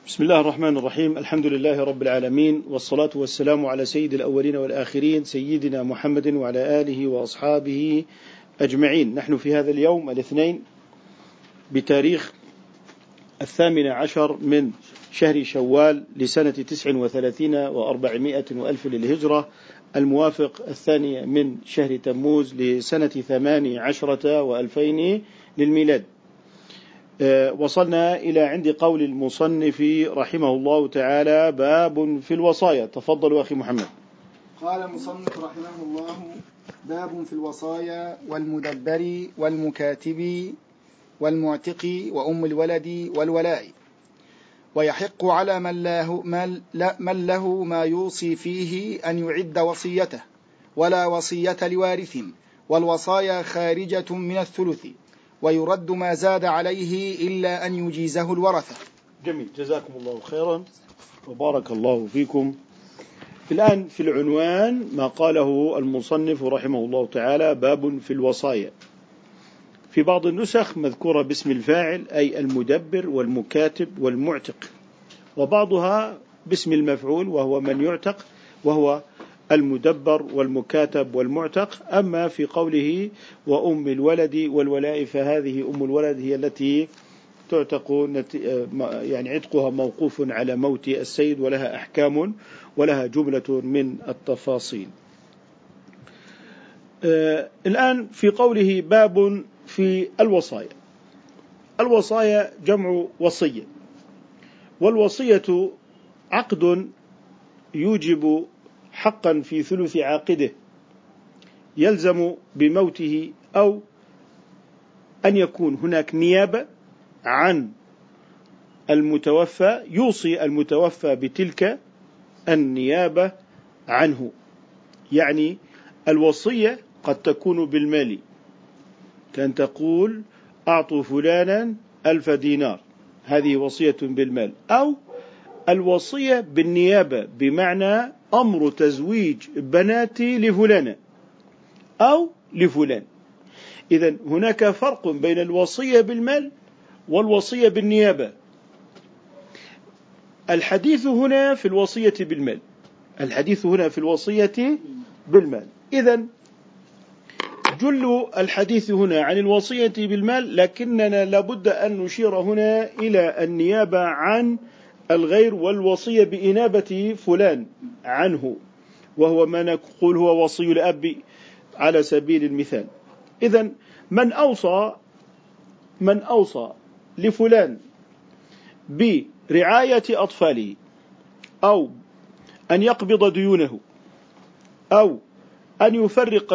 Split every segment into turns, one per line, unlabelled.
بسم الله الرحمن الرحيم. الحمد لله رب العالمين، والصلاة والسلام على سيد الأولين والآخرين سيدنا محمد وعلى آله وأصحابه أجمعين. نحن في هذا اليوم الاثنين بتاريخ 18 من شهر شوال لسنة 39 و400 وألف للهجرة، الموافق 2 من شهر تموز لسنة 18 و2000 للميلاد. وصلنا إلى عند قول المصنف رحمه الله تعالى: باب في الوصايا. تفضل أخي محمد.
قال المصنف رحمه الله: باب في الوصايا والمدبر والمكاتب والمعتق وأم الولد والولاء. ويحق على من له ما يوصي فيه أن يعد وصيته، ولا وصية لوارث، والوصايا خارجة من الثلث، ويرد ما زاد عليه إلا أن يجيزه الورثة.
جميل، جزاكم الله خيرا وبارك الله فيكم. الآن في العنوان ما قاله المصنف رحمه الله تعالى: باب في الوصايا. في بعض النسخ مذكورة باسم الفاعل، أي المدبر والمكاتب والمعتق، وبعضها باسم المفعول وهو من يعتق، وهو المدبر والمكاتب والمعتق. أما في قوله وأم الولد والولاء، فهذه أم الولد هي التي تعتق، يعني عتقها موقوف على موت السيد، ولها أحكام ولها جملة من التفاصيل. الآن في قوله باب في الوصايا. الوصايا جمع وصية، والوصية عقد يوجب حقا في ثلث عاقده يلزم بموته، أو أن يكون هناك نيابة عن المتوفى، يوصي المتوفى بتلك النيابة عنه. يعني الوصية قد تكون بالمال، كان تقول أعطوا فلانا 1000 دينار، هذه وصية بالمال. أو الوصية بالنيابة، بمعنى أمر تزويج بناتي لفلان أو لفلان. إذن هناك فرق بين الوصية بالمال والوصية بالنيابة. الحديث هنا في الوصية بالمال، الحديث هنا في الوصية بالمال. إذن جل الحديث هنا عن الوصية بالمال، لكننا لابد أن نشير هنا إلى النيابة عن الغير، والوصية بإنابة فلان عنه، وهو ما نقول هو وصي الأب على سبيل المثال. إذن من أوصى لفلان برعاية أطفاله، أو أن يقبض ديونه، أو أن يفرق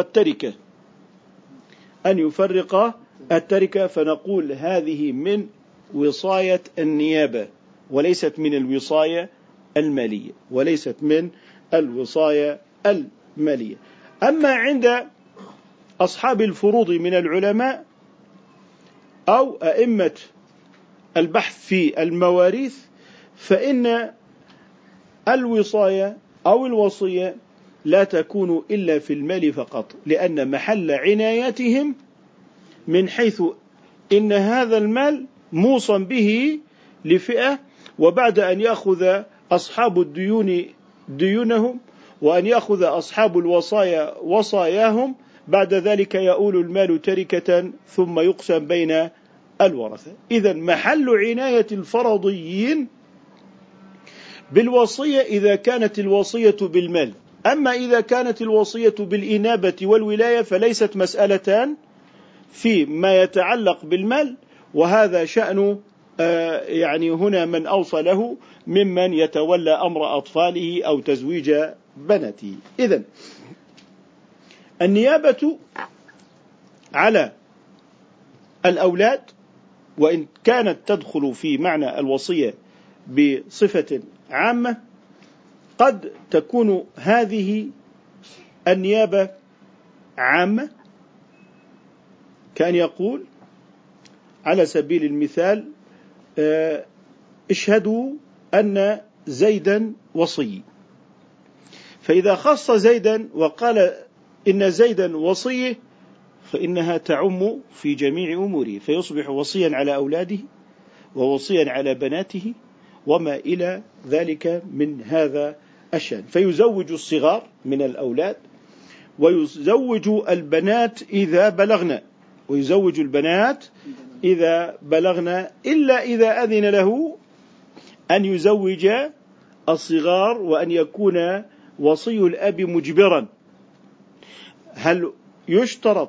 التركة، فنقول هذه من وصاية النيابة، وليست من الوصاية المالية، وليست من الوصاية المالية. أما عند أصحاب الفروض من العلماء أو أئمة البحث في المواريث، فإن الوصاية أو الوصية لا تكون إلا في المال فقط، لأن محل عنايتهم من حيث إن هذا المال موصى به لفئة، وبعد أن يأخذ أصحاب الديون ديونهم، وأن يأخذ أصحاب الوصايا وصاياهم، بعد ذلك يؤول المال تركة ثم يقسم بين الورثة. إذن محل عناية الفرضيين بالوصية إذا كانت الوصية بالمال. أما إذا كانت الوصية بالإنابة والولاية فليست مسألتان فيما يتعلق بالمال، وهذا شأن يعني هنا من أوصى له ممن يتولى أمر أطفاله أو تزويج بناته. إذن النيابة على الأولاد، وإن كانت تدخل في معنى الوصية بصفة عامة، قد تكون هذه النيابة عامة، كان يقول على سبيل المثال: اشهدوا أن زيدا وصي. فإذا خص زيدا وقال إن زيدا وصي، فإنها تعم في جميع أموره، فيصبح وصيا على أولاده، ووصيا على بناته، وما إلى ذلك من هذا الشأن. فيزوج الصغار من الأولاد، ويزوج البنات إذا بلغنا، ويزوج البنات إذا بلغنا، إلا إذا أذن له أن يزوج الصغار وأن يكون وصي الأب مجبرا. هل يشترط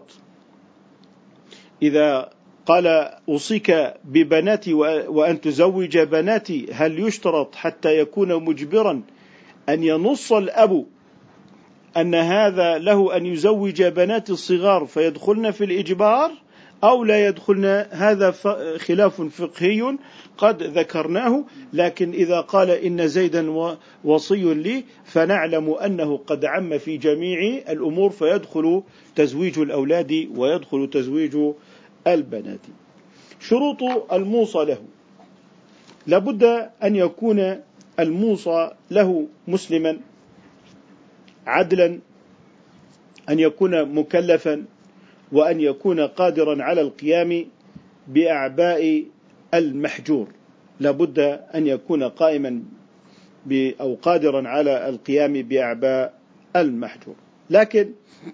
إذا قال أوصيك ببناتي وأن تزوج بناتي، هل يشترط حتى يكون مجبرا أن ينص الأب أن هذا له أن يزوج بنات الصغار فيدخلن في الإجبار أو لا يدخلن؟ هذا خلاف فقهي قد ذكرناه. لكن إذا قال إن زيدا وصي لي، فنعلم أنه قد عم في جميع الأمور، فيدخل تزويج الأولاد ويدخل تزويج البنات. شروط الموصى له: لابد أن يكون الموصى له مسلما عدلا، أن يكون مكلفا، وأن يكون قادرا على القيام بأعباء المحجور. لابد أن يكون قائما أو قادرا على القيام بأعباء المحجور. لكن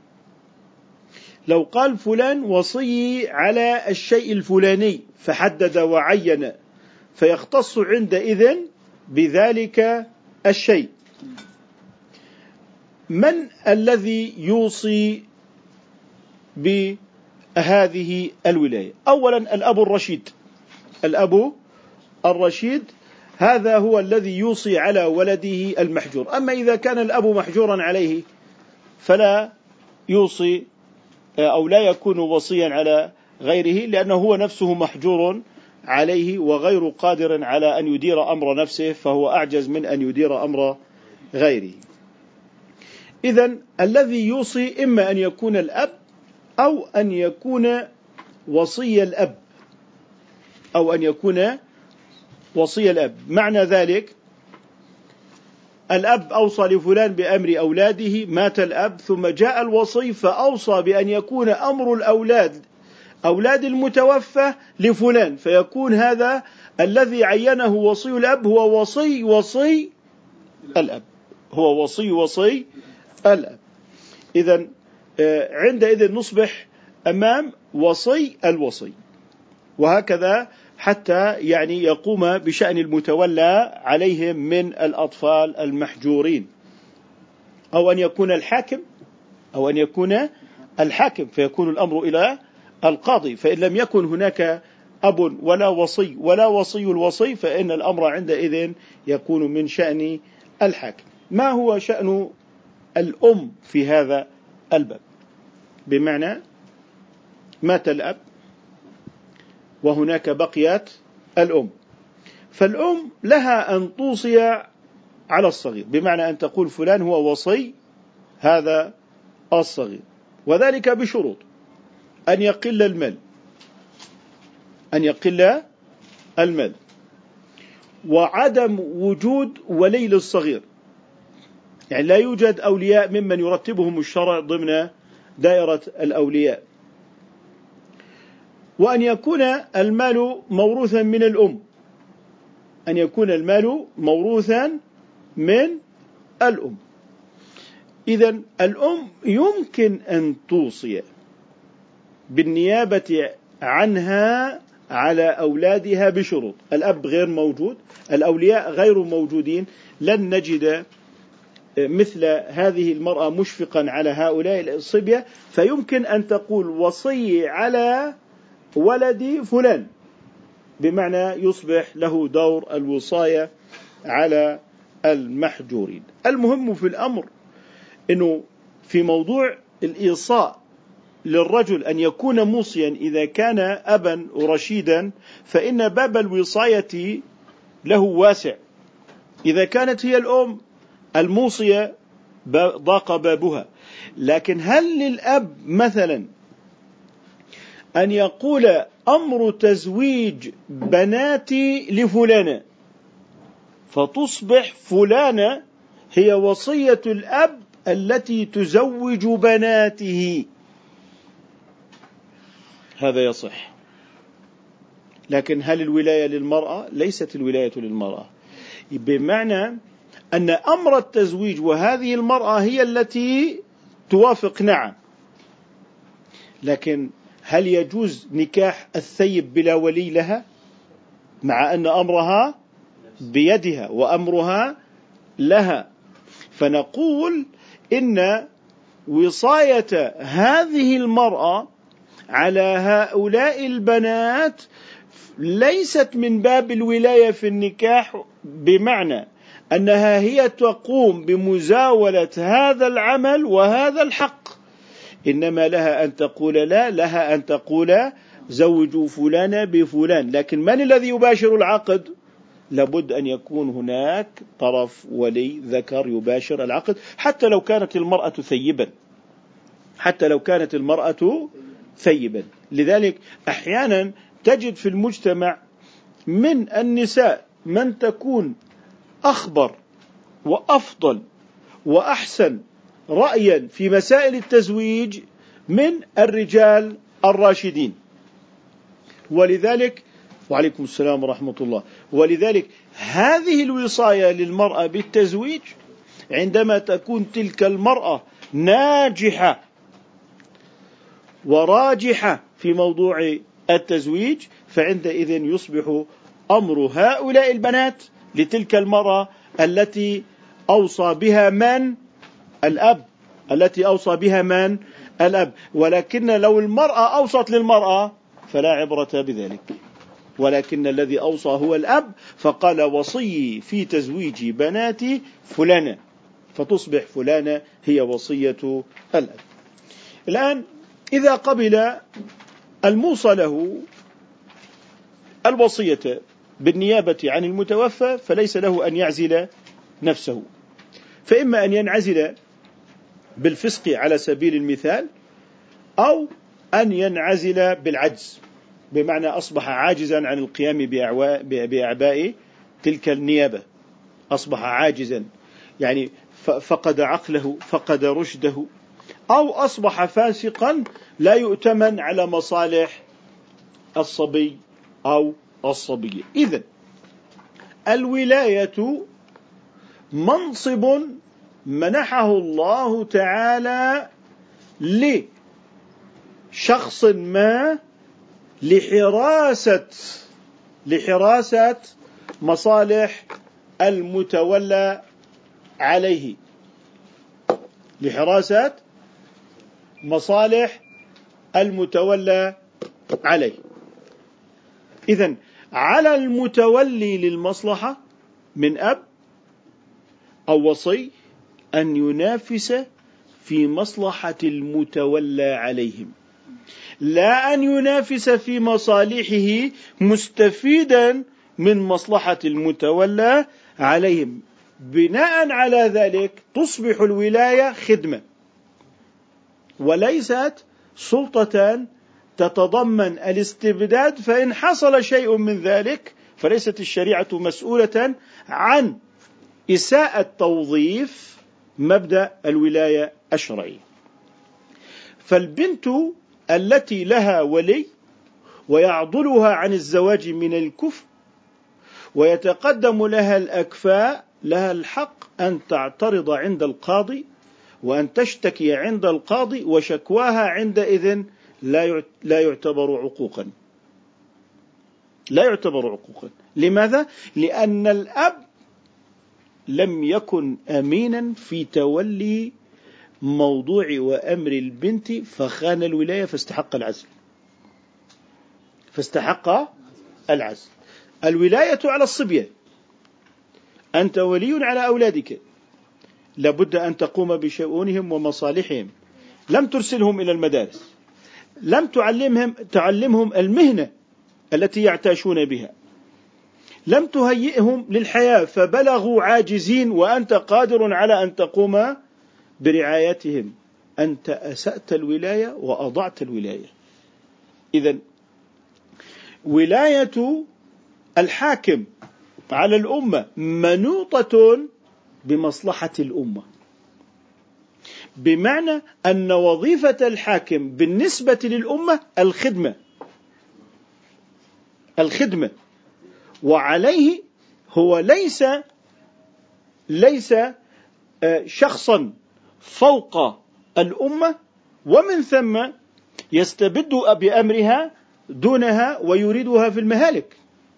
لو قال فلان وصي على الشيء الفلاني فحدد وعين، فيختص عندئذ بذلك الشيء. من الذي يوصي بهذه الولاية؟ أولا الأب الرشيد. الأب الرشيد هذا هو الذي يوصي على ولده المحجور. أما إذا كان الأب محجورا عليه فلا يوصي أو لا يكون وصيا على غيره، لأنه هو نفسه محجور عليه وغير قادر على أن يدير أمر نفسه، فهو أعجز من أن يدير أمر غيره. إذن الذي يوصي إما أن يكون الأب أو أن يكون وصي الأب، أو أن يكون وصي الأب. معنى ذلك الأب أوصى لفلان بأمر أولاده، مات الأب ثم جاء الوصي فأوصى بأن يكون أمر الأولاد أولاد المتوفى لفلان، فيكون هذا الذي عينه وصي الأب هو وصي الأب، هو وصي الأب. إذن عندئذ نصبح أمام وصي الوصي، وهكذا حتى يعني يقوم بشأن المتولى عليهم من الأطفال المحجورين. أو أن يكون الحاكم فيكون الأمر إلى القاضي، فإن لم يكن هناك أب ولا وصي الوصي فإن الأمر عندئذ يكون من شأن الحاكم. ما هو شأن الأم في هذا الباب؟ بمعنى مات الأب وهناك بقيت الأم، فالأم لها أن توصي على الصغير، بمعنى أن تقول فلان هو وصي هذا الصغير، وذلك بشروط: أن يقل المال، وعدم وجود ولي للصغير، يعني لا يوجد أولياء ممن يرتبهم الشرع ضمن دائرة الأولياء، وأن يكون المال موروثا من الأم، إذن الأم يمكن أن توصي بالنيابة عنها على أولادها بشروط. الأب غير موجود، الأولياء غير موجودين، لن نجد مثل هذه المرأة مشفقا على هؤلاء الصبية، فيمكن أن تقول وصي على ولد فلان، بمعنى يصبح له دور الوصاية على المحجورين. المهم في الأمر أنه في موضوع الإيصاء للرجل أن يكون موصيا إذا كان أبا رشيدا، فإن باب الوصاية له واسع. إذا كانت هي الأم الموصية ضاق بابها، لكن هل للأب مثلا أن يقول أمر تزويج بناتي لفلانة، فتصبح فلانة هي وصية الأب التي تزوج بناته؟ هذا يصح. لكن هل الولاية للمرأة؟ ليست الولاية للمرأة، بمعنى أن أمر التزويج وهذه المرأة هي التي توافق نعم، لكن هل يجوز نكاح الثيب بلا ولي لها مع أن أمرها بيدها وأمرها لها؟ فنقول إن وصاية هذه المرأة على هؤلاء البنات ليست من باب الولاية في النكاح، بمعنى أنها هي تقوم بمزاولة هذا العمل وهذا الحق، إنما لها أن تقول لا، لها أن تقول زوجوا فلان بفلان. لكن من الذي يباشر العقد؟ لابد أن يكون هناك طرف ولي ذكر يباشر العقد، حتى لو كانت المرأة ثيبا، حتى لو كانت المرأة ثيبا. لذلك أحيانا تجد في المجتمع من النساء من تكون أخبر وأفضل وأحسن رأيا في مسائل التزويج من الرجال الراشدين. ولذلك وعليكم السلام ورحمة الله. ولذلك هذه الوصاية للمرأة بالتزويج عندما تكون تلك المرأة ناجحة وراجحة في موضوع التزويج، فعندئذ يصبح أمر هؤلاء البنات لتلك المرأة التي أوصى بها من؟ الأب، التي أوصى بها من؟ الأب. ولكن لو المرأة أوصت للمرأة فلا عبرة بذلك، ولكن الذي أوصى هو الأب، فقال وصي في تزويج بناتي فلانة، فتصبح فلانة هي وصية الأب. الآن إذا قبل الموصى له الوصية بالنيابة عن المتوفى فليس له أن يعزل نفسه، فإما أن ينعزل بالفسق على سبيل المثال، أو أن ينعزل بالعجز، بمعنى أصبح عاجزا عن القيام بأعباء تلك النيابة، أصبح عاجزا، يعني فقد عقله، فقد رشده، أو أصبح فاسقا لا يؤتمن على مصالح الصبي أو الصبية. إذن الولاية منصب منحه الله تعالى لشخص ما لحراسة مصالح المتولى عليه، لحراسة مصالح المتولى عليه. إذن على المتولي للمصلحة من أب أو وصي أن ينافس في مصلحة المتولى عليهم، لا أن ينافس في مصالحه مستفيدا من مصلحة المتولى عليهم. بناء على ذلك تصبح الولاية خدمة وليست سلطة تتضمن الاستبداد، فإن حصل شيء من ذلك فليست الشريعة مسؤولة عن إساءة توظيف مبدأ الولاية الشرعية. فالبنت التي لها ولي ويعضلها عن الزواج من الكفر ويتقدم لها الأكفاء لها الحق أن تعترض عند القاضي وأن تشتكي عند القاضي، وشكواها عندئذ لا يعتبر عقوقا، لا يعتبر عقوقا. لماذا؟ لأن الأب لم يكن أمينا في تولي موضوع وأمر البنت فخان الولاية فاستحق العزل، الولاية على الصبية، أنت ولي على أولادك، لابد أن تقوم بشؤونهم ومصالحهم، لم ترسلهم إلى المدارس، لم تعلمهم المهنة التي يعتاشون بها، لم تهيئهم للحياة فبلغوا عاجزين وأنت قادر على أن تقوم برعايتهم، أنت أسأت الولاية وأضعت الولاية. إذن ولاية الحاكم على الأمة منوطة بمصلحة الأمة، بمعنى أن وظيفة الحاكم بالنسبة للأمة الخدمة، وعليه هو ليس ليس شخصا فوق الأمة، ومن ثم يستبد بأمرها دونها ويريدها في المهالك.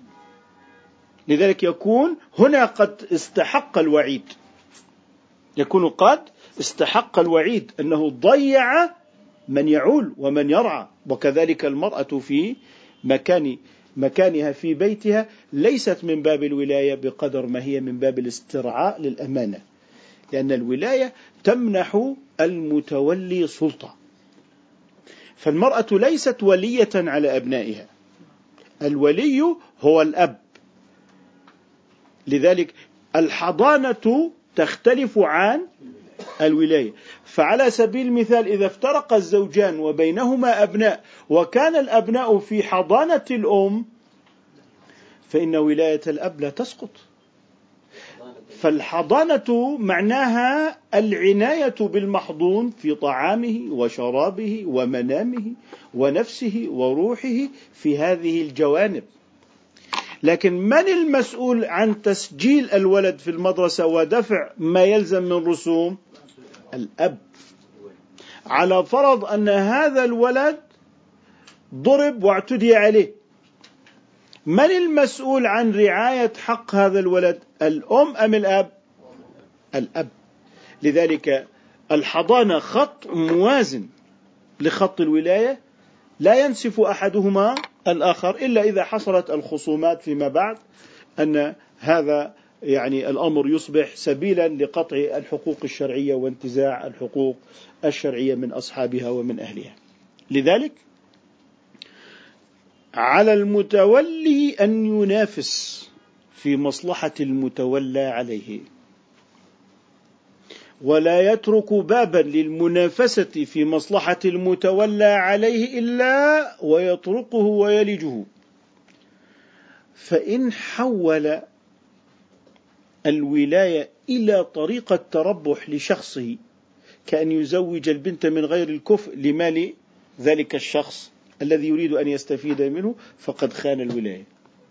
لذلك يكون هنا قد استحق الوعيد، يكون قد استحق الوعيد أنه ضيع من يعول ومن يرعى. وكذلك المرأة في مكانها في بيتها ليست من باب الولاية بقدر ما هي من باب الاسترعاء للأمانة، لأن الولاية تمنح المتولي سلطة، فالمرأة ليست ولية على أبنائها، الولي هو الأب. لذلك الحضانة تختلف عن الولاية. فعلى سبيل المثال إذا افترق الزوجان وبينهما أبناء وكان الأبناء في حضانة الأم، فإن ولاية الأب لا تسقط. فالحضانة معناها العناية بالمحضون في طعامه وشرابه ومنامه ونفسه وروحه في هذه الجوانب. لكن من المسؤول عن تسجيل الولد في المدرسة ودفع ما يلزم من رسوم؟ الأب. على فرض أن هذا الولد ضرب واعتدي عليه، من المسؤول عن رعاية حق هذا الولد؟ الأم أم الأب؟ الأب. لذلك الحضانة خط موازن لخط الولاية، لا ينسف أحدهما الآخر إلا إذا حصلت الخصومات فيما بعد، أن هذا يعني الأمر يصبح سبيلا لقطع الحقوق الشرعية وانتزاع الحقوق الشرعية من أصحابها ومن أهلها. لذلك على المتولي أن ينافس في مصلحة المتولى عليه، ولا يترك بابا للمنافسة في مصلحة المتولى عليه إلا ويطرقه ويلجه. فإن حول الولاية إلى طريقة تربح لشخصه، كأن يزوج البنت من غير الكفء لمال ذلك الشخص الذي يريد أن يستفيد منه، فقد خان الولاية.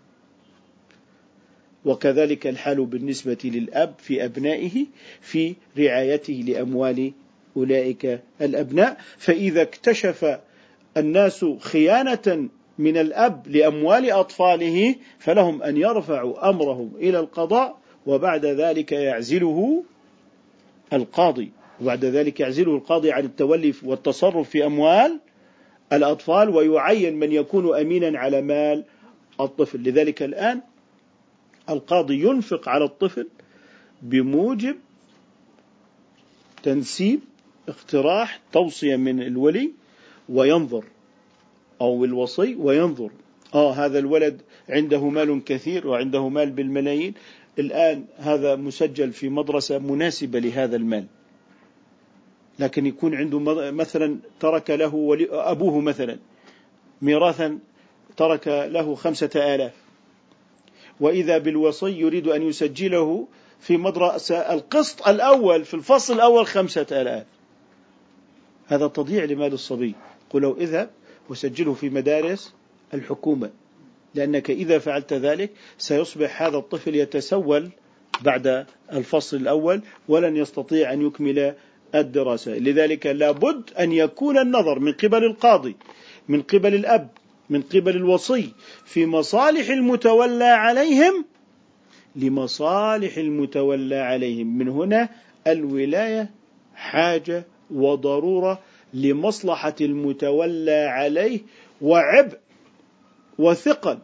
وكذلك الحال بالنسبة للأب في أبنائه في رعايته لأموال أولئك الأبناء. فإذا اكتشف الناس خيانة من الأب لأموال أطفاله فلهم أن يرفعوا أمرهم إلى القضاء، وبعد ذلك يعزله القاضي عن التولي والتصرف في أموال الأطفال، ويعين من يكون أمينا على مال الطفل. لذلك الآن القاضي ينفق على الطفل بموجب تنسيب، اقتراح، توصية من الولي، وينظر أو الوصي وينظر هذا الولد عنده مال كثير وعنده مال بالملايين، الآن هذا مسجل في مدرسة مناسبة لهذا المال، لكن يكون عنده مثلا ترك له أبوه مثلا ميراثا، ترك له 5,000، وإذا بالوصي يريد أن يسجله في مدرسة القسط الأول في الفصل الأول 5,000، هذا تضييع لمال الصبي. قلوا اذهب وسجله في مدارس الحكومة، لأنك إذا فعلت ذلك سيصبح هذا الطفل يتسول بعد الفصل الأول ولن يستطيع أن يكمل الدراسة. لذلك لابد أن يكون النظر من قبل القاضي، من قبل الأب، من قبل الوصي في مصالح المتولى عليهم لمصالح المتولى عليهم. من هنا الولاية حاجة وضرورة لمصلحة المتولى عليه، وعبء وثقل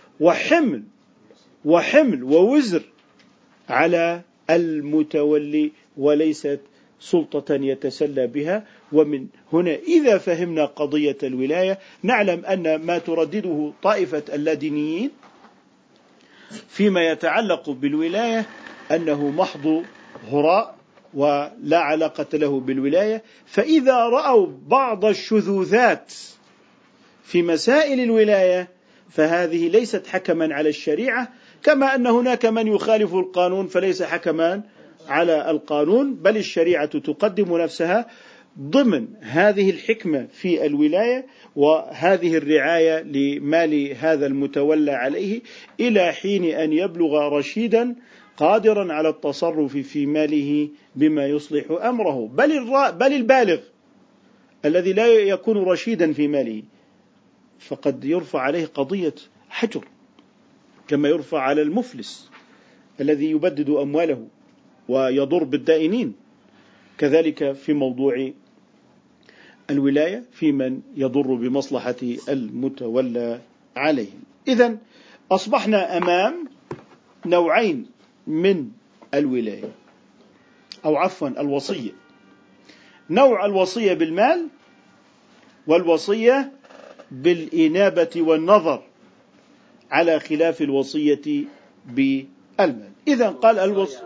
وحمل ووزر على المتولي، وليست سلطة يتسلى بها. ومن هنا إذا فهمنا قضية الولاية نعلم أن ما تردده طائفة اللادينيين فيما يتعلق بالولاية أنه محض هراء ولا علاقة له بالولاية. فإذا رأوا بعض الشذوذات في مسائل الولاية فهذه ليست حكما على الشريعة، كما أن هناك من يخالف القانون فليس حكما على القانون، بل الشريعة تقدم نفسها ضمن هذه الحكمة في الولاية وهذه الرعاية لمال هذا المتولى عليه إلى حين أن يبلغ رشيدا قادرا على التصرف في ماله بما يصلح أمره، بل البالغ الذي لا يكون رشيدا في ماله فقد يرفع عليه قضية حجر، كما يرفع على المفلس الذي يبدد أمواله ويضر بالدائنين. كذلك في موضوع الولاية في من يضر بمصلحة المتولى عليهم. إذن أصبحنا أمام نوعين من الولاية، أو عفوا الوصية: نوع الوصية بالمال، والوصية بالإنابة والنظر، على خلاف الوصية بالمال. إذن قال الوصية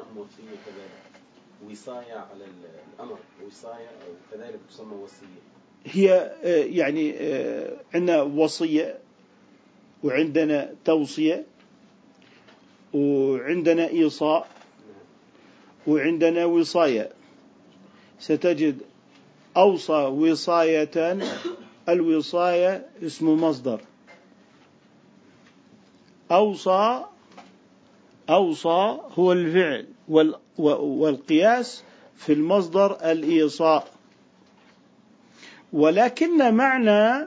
وصاية على الأمر، وصاية كذلك تسمى وصية.
هي يعني عندنا وصية، وعندنا توصية، وعندنا إيصاء، وعندنا وصاية. ستجد أوصى وصاية، الوصاية اسم مصدر، أوصى هو الفعل، والقياس في المصدر الإيصاء. ولكن معنى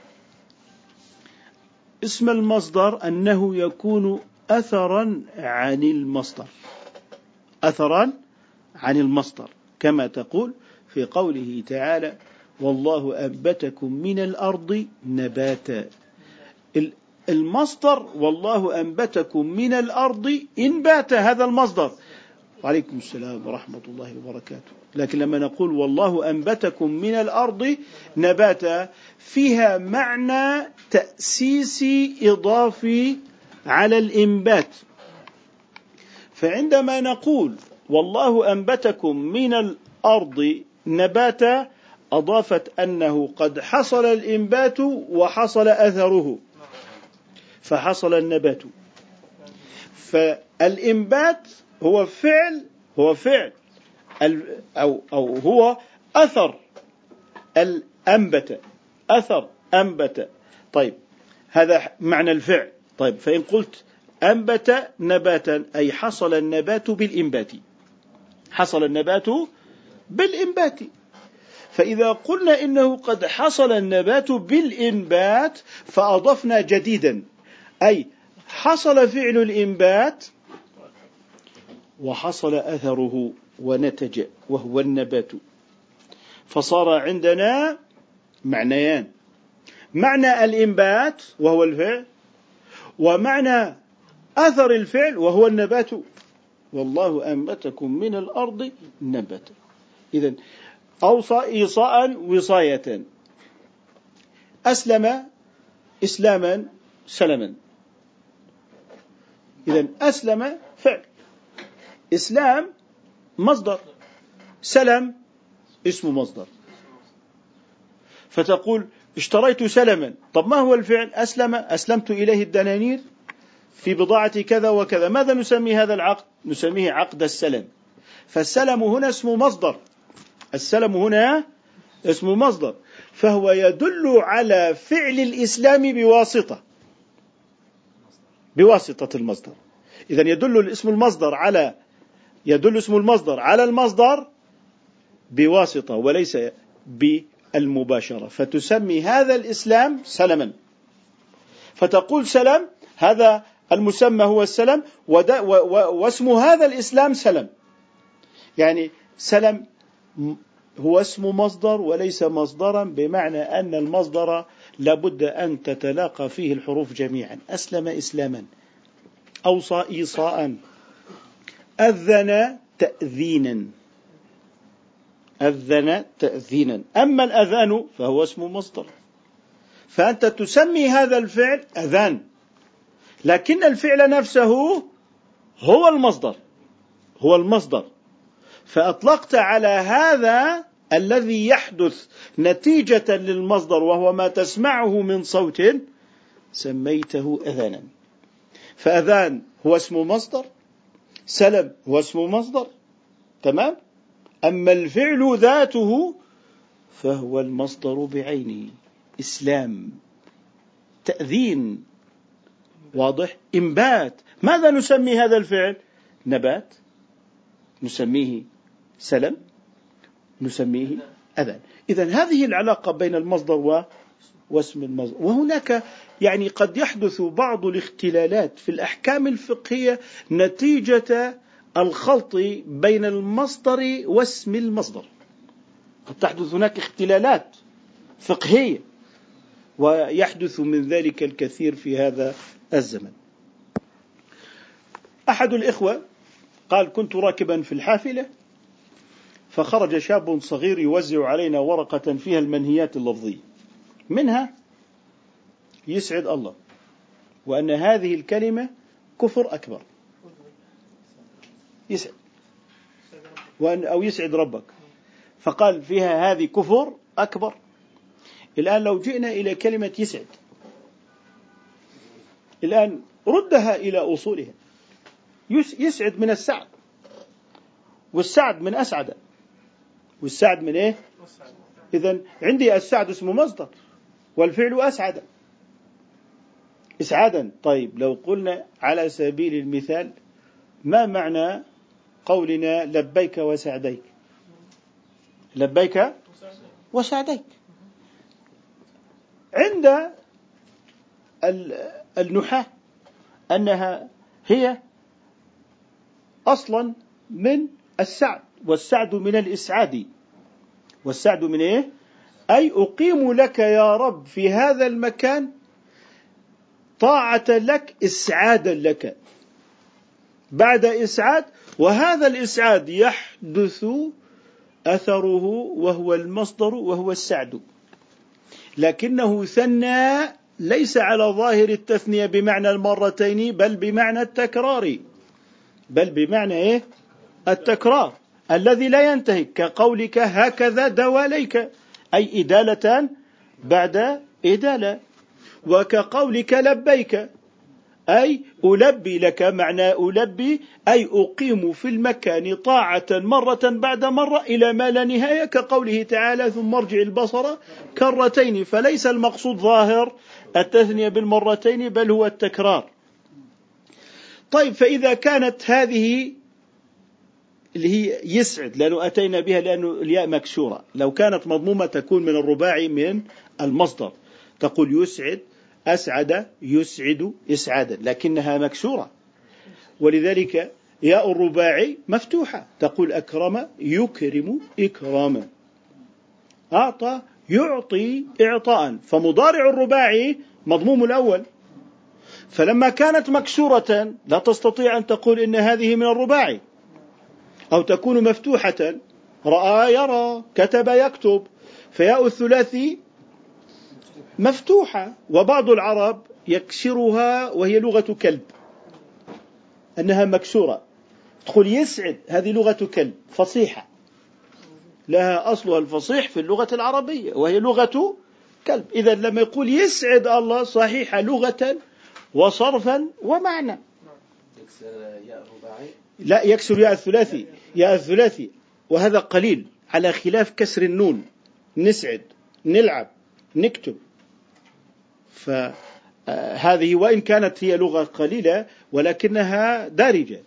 اسم المصدر أنه يكون أثرا عن المصدر، أثرا عن المصدر، كما تقول في قوله تعالى: والله أنبتكم من الأرض نباتا. المصدر والله أنبتكم من الأرض إنباتا، هذا المصدر. وعليكم السلام ورحمة الله وبركاته. لكن لما نقول والله أنبتكم من الأرض نباتا، فيها معنى تأسيسي إضافي على الإنبات. فعندما نقول والله أنبتكم من الأرض نباتا، أضافت أنه قد حصل الإنبات وحصل أثره، فحصل النبات. فالإنبات هو فعل أو هو أثر الأنبت، أثر أنبت. طيب، هذا معنى الفعل. طيب، فإن قلت أنبت نباتا أي حصل النبات بالإنبات، حصل النبات بالإنبات. فإذا قلنا إنه قد حصل النبات بالإنبات فأضفنا جديدا، أي حصل فعل الإنبات وحصل أثره ونتج وهو النبات. فصار عندنا معنيان: معنى الإنبات وهو الفعل، ومعنى أثر الفعل وهو النبات. والله أنبتكم من الأرض نباتا. إذن أوصى إيصاء وصاية، أسلم إسلاما سلما. إذن أسلم فعل، إسلام مصدر، سلم اسم مصدر. فتقول اشتريت سلما، طب ما هو الفعل؟ أسلم، أسلمت إليه الدنانير في بضاعة كذا وكذا. ماذا نسمي هذا العقد؟ نسميه عقد السلم. فالسلم هنا اسم مصدر، السلم هنا اسم مصدر، فهو يدل على فعل الإسلام بواسطة المصدر. إذن يدل اسم المصدر على المصدر بواسطة وليس بالمباشرة، فتسمي هذا الإسلام سلما. فتقول سلم، هذا المسمى هو السلم، واسم هذا الإسلام سلم. يعني سلم هو اسم مصدر وليس مصدرا، بمعنى أن المصدر لابد أن تتلاقى فيه الحروف جميعا. أسلم إسلاما، أوصى إيصاء، أذن تأذينا. أما الأذان فهو اسم مصدر، فأنت تسمي هذا الفعل أذان، لكن الفعل نفسه هو المصدر، فأطلقت على هذا الذي يحدث نتيجة للمصدر وهو ما تسمعه من صوت، سميته أذانا. فأذان هو اسم مصدر، سلم هو اسم مصدر، تمام. أما الفعل ذاته فهو المصدر بعينه، إسلام، تأذين، واضح، إنبات. ماذا نسمي هذا الفعل؟ نبات نسميه سلم، نسميه أذان. إذن هذه العلاقة بين المصدر واسم المصدر. وهناك يعني قد يحدث بعض الاختلالات في الأحكام الفقهية نتيجة الخلط بين المصدر واسم المصدر. قد تحدث هناك اختلالات فقهية، ويحدث من ذلك الكثير في هذا الزمن. أحد الإخوة قال: كنت راكبا في الحافلة فخرج شاب صغير يوزع علينا ورقة فيها المنهيات اللفظية، منها يسعد الله، وأن هذه الكلمة كفر أكبر، يسعد أو يسعد ربك، فقال فيها هذه كفر أكبر. الآن لو جئنا إلى كلمة يسعد الآن ردها إلى أصولها. يسعد من السعد، والسعد من أسعد، والسعد من إيه؟ إذن عندي السعد اسمه مصدر والفعل أسعد، إسعادا. طيب لو قلنا على سبيل المثال ما معنى قولنا لبيك وسعديك؟ لبيك وسعديك عند النحاة أنها هي أصلا من السعد، والسعد من الإسعاد، والسعد من إيه؟ أي أقيم لك يا رب في هذا المكان طاعة لك، إسعادا لك بعد إسعاد، وهذا الإسعاد يحدث أثره وهو المصدر وهو السعد، لكنه ثنى ليس على ظاهر التثنية بمعنى المرتين، بل بمعنى التكرار، بل بمعنى إيه؟ التكرار الذي لا ينتهي، كقولك هكذا دواليك، أي إدالة بعد إدالة، وكقولك لبيك أي ألبي لك، معنى ألبي أي أقيم في المكان طاعة مرة بعد مرة إلى ما لا نهاية، كقوله تعالى ثم ارجع البصر كرتين، فليس المقصود ظاهر التثنية بالمرتين بل هو التكرار. طيب فإذا كانت هذه اللي هي يسعد، لأنه أتينا بها لأنه الياء مكسورة، لو كانت مضمومة تكون من الرباعي من المصدر، تقول يسعد أسعد يسعد إسعادا، لكنها مكسورة، ولذلك ياء الرباعي مفتوحة، تقول أكرم يكرم إكراما، أعطى يعطي إعطاء، فمضارع الرباعي مضموم الأول، فلما كانت مكسورة لا تستطيع أن تقول إن هذه من الرباعي، أو تكون مفتوحة، رأى يرى كتب يكتب، فياء الثلاثي مفتوحة، وبعض العرب يكسرها وهي لغة كلب، أنها مكسورة، تقول يسعد، هذه لغة كلب فصيحة، لها أصلها الفصيح في اللغة العربية وهي لغة كلب. إذا لما يقول يسعد الله صحيحة لغة وصرفا ومعنى. لا يكسر ياء الثلاثي، ياء الثلاثي، وهذا قليل على خلاف كسر النون، نسعد نلعب نكتب، فهذه وإن كانت هي لغة قليلة ولكنها دارجة،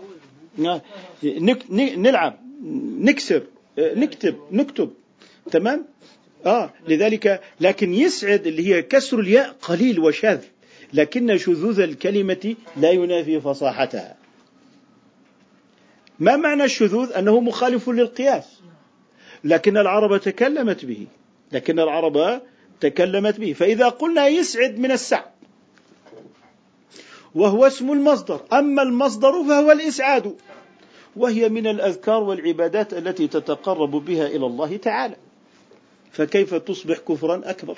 نلعب نكسر نكتب نكتب، تمام. لذلك لكن يسعد اللي هي كسر الياء قليل وشاذ، لكن شذوذ الكلمة لا ينافي فصاحتها. ما معنى الشذوذ؟ أنه مخالف للقياس، لكن العرب تكلمت به، لكن العرب تكلمت به. فإذا قلنا يسعد من السعد وهو اسم المصدر، أما المصدر فهو الإسعاد، وهي من الأذكار والعبادات التي تتقرب بها إلى الله تعالى، فكيف تصبح كفرا أكبر؟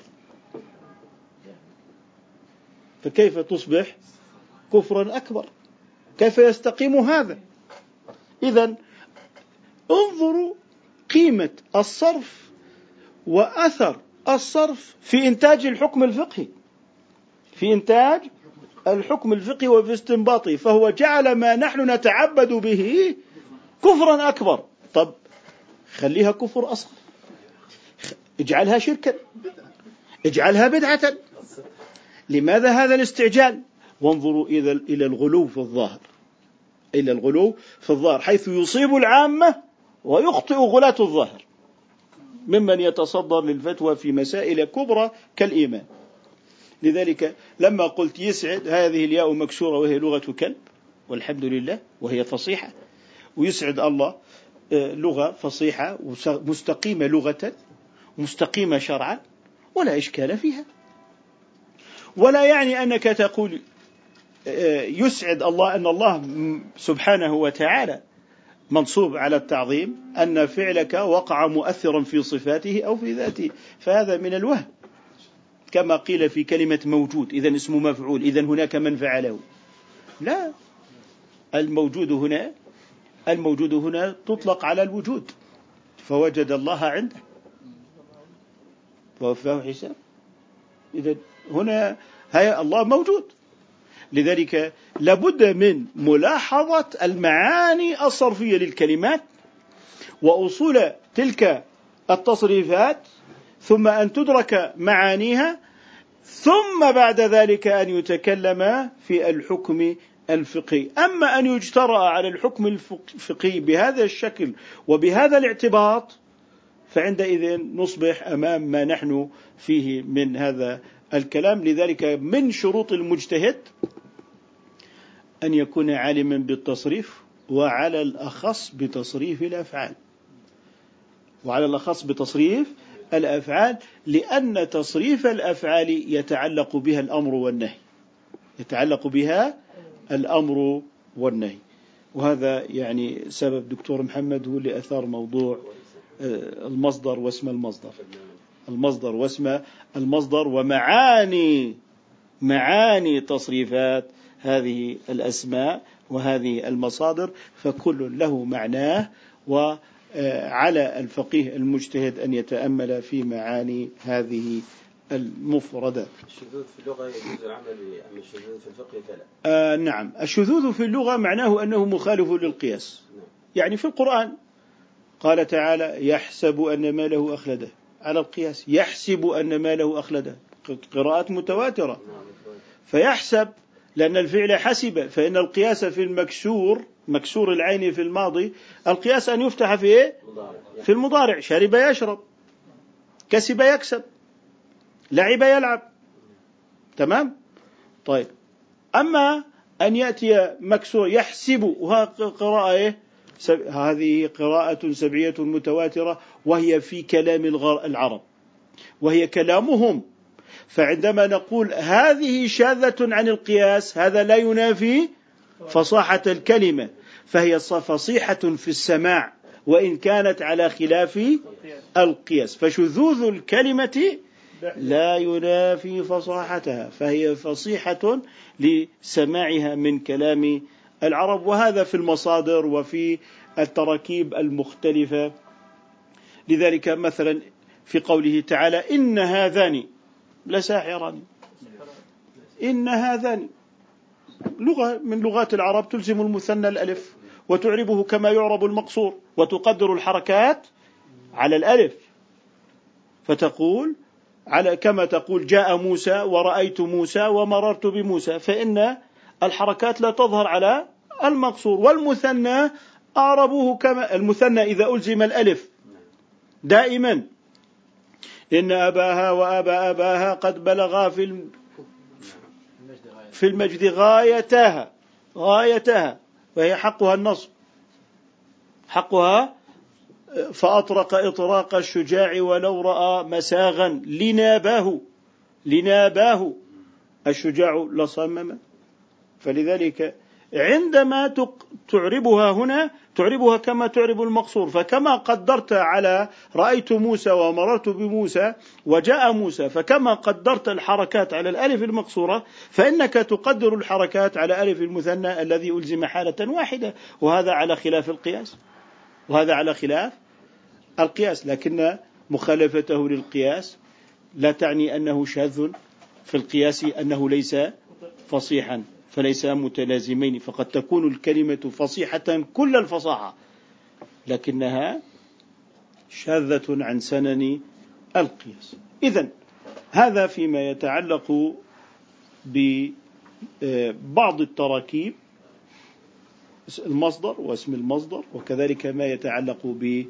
فكيف تصبح كفرا أكبر؟ كيف يستقيم هذا؟ إذن انظروا قيمة الصرف وأثر الصرف في إنتاج الحكم الفقهي، في إنتاج الحكم الفقهي وفي استنباطه، فهو جعل ما نحن نتعبد به كفرا أكبر. طب خليها كفر أصغر، اجعلها شركا، اجعلها بدعة، لماذا هذا الاستعجال؟ وانظروا إلى الغلو في الظاهر، إلا الغلو في الظاهر حيث يصيب العامة ويخطئ غلاة الظاهر ممن يتصدر للفتوى في مسائل كبرى كالإيمان. لذلك لما قلت يسعد، هذه الياء مكسورة وهي لغة كلب والحمد لله وهي فصيحة، ويسعد الله لغة فصيحة مستقيمة لغة مستقيمة شرعا ولا إشكال فيها. ولا يعني أنك تقول يسعد الله أن الله سبحانه وتعالى منصوب على التعظيم، أن فعلك وقع مؤثرا في صفاته أو في ذاته، فهذا من الوهم كما قيل في كلمة موجود إذن اسم مفعول إذن هناك من فعله. لا، الموجود هنا تطلق على الوجود، فوجد الله عنده ووفاه حساب. إذن هنا هي الله موجود. لذلك لابد من ملاحظة المعاني الصرفية للكلمات وأصول تلك التصريفات، ثم أن تدرك معانيها، ثم بعد ذلك أن يتكلم في الحكم الفقهي. أما أن يجترأ على الحكم الفقهي بهذا الشكل وبهذا الاعتباط، فعندئذ نصبح أمام ما نحن فيه من هذا الكلام. لذلك من شروط المجتهد أن يكون عالما بالتصريف، وعلى الأخص بتصريف الأفعال، لأن تصريف الأفعال يتعلق بها الأمر والنهي. وهذا يعني سبب دكتور محمد هو اللي أثار موضوع المصدر واسم المصدر ومعاني تصريفات هذه الأسماء وهذه المصادر، فكل له معناه، وعلى الفقيه المجتهد أن يتأمل في معاني هذه المفردات.
الشذوذ في اللغة يجوز العمل به، أما الشذوذ في الفقه فلا.
نعم، الشذوذ في اللغة معناه أنه مخالف للقياس. يعني في القرآن قال تعالى يحسب أن ماله أخلده، على القياس يحسب أن ماله أخلده، قراءات متواترة. فيحسب لأن الفعل حسب، فإن القياس في مكسور العين في الماضي، القياس أن يفتح في إيه؟ في المضارع. شرب يشرب، كسب يكسب، لعب يلعب. تمام؟ طيب، أما أن يأتي مكسور يحسب، وهذه قراءة إيه؟ هذه قراءة سبعية متواترة، وهي في كلام العرب وهي كلامهم. فعندما نقول هذه شاذة عن القياس، هذا لا ينافي فصاحة الكلمة، فهي فصيحة في السماع وإن كانت على خلاف القياس. فشذوذ الكلمة لا ينافي فصاحتها، فهي فصيحة لسماعها من كلام العرب. وهذا في المصادر وفي التراكيب المختلفة. لذلك مثلا في قوله تعالى إن هذان لساحران، إن هذان لغة من لغات العرب تلزم المثنى الألف وتعربه كما يعرب المقصور، وتقدر الحركات على الألف، فتقول كما تقول جاء موسى ورأيت موسى ومررت بموسى، فإن الحركات لا تظهر على المقصور. والمثنى أعربوه كما المثنى إذا ألزم الألف دائما، إن أباها وأبا أباها قد بلغا في المجد غايتها، وهي حقها النصب، حقها فأطرق إطراق الشجاع ولو رأى مساغا لناباه الشجاع لصمم. فلذلك عندما تعربها هنا تعربها كما تعرب المقصور. فكما قدرت على رأيت موسى ومررت بموسى وجاء موسى، فكما قدرت الحركات على الألف المقصورة، فإنك تقدر الحركات على ألف المثنى الذي ألزم حالة واحدة. وهذا على خلاف القياس، لكن مخالفته للقياس لا تعني أنه شاذ في القياس، أنه ليس فصيحا، فليس متلازمين. فقد تكون الكلمة فصيحة كل الفصاحة، لكنها شاذة عن سنن القياس. إذن هذا فيما يتعلق ببعض التراكيب المصدر واسم المصدر، وكذلك ما يتعلق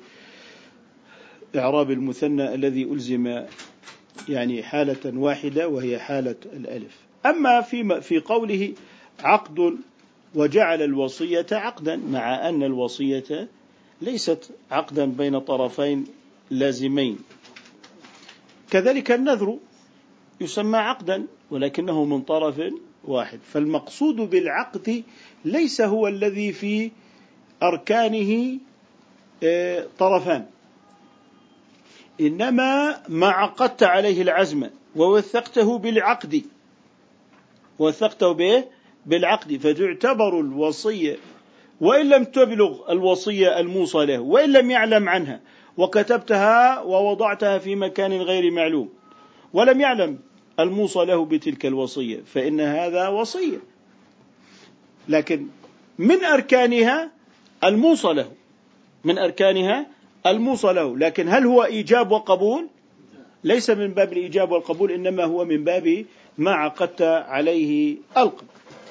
بإعراب المثنى الذي ألزم يعني حالة واحدة وهي حالة الألف. أما في قوله عقد وجعل الوصية عقدا، مع أن الوصية ليست عقدا بين طرفين لازمين. كذلك النذر يسمى عقدا ولكنه من طرف واحد. فالمقصود بالعقد ليس هو الذي في أركانه طرفان، إنما ما عقدت عليه العزم ووثقته بالعقد، بالعقد، فتعتبر الوصية وإن لم تبلغ الوصية الموصى له، وإن لم يعلم عنها، وكتبتها ووضعتها في مكان غير معلوم ولم يعلم الموصى له بتلك الوصية، فإن هذا وصية، لكن من أركانها الموصى له، لكن هل هو إيجاب وقبول؟ ليس من باب الإيجاب والقبول، إنما هو من باب ما عقدت عليه القلب.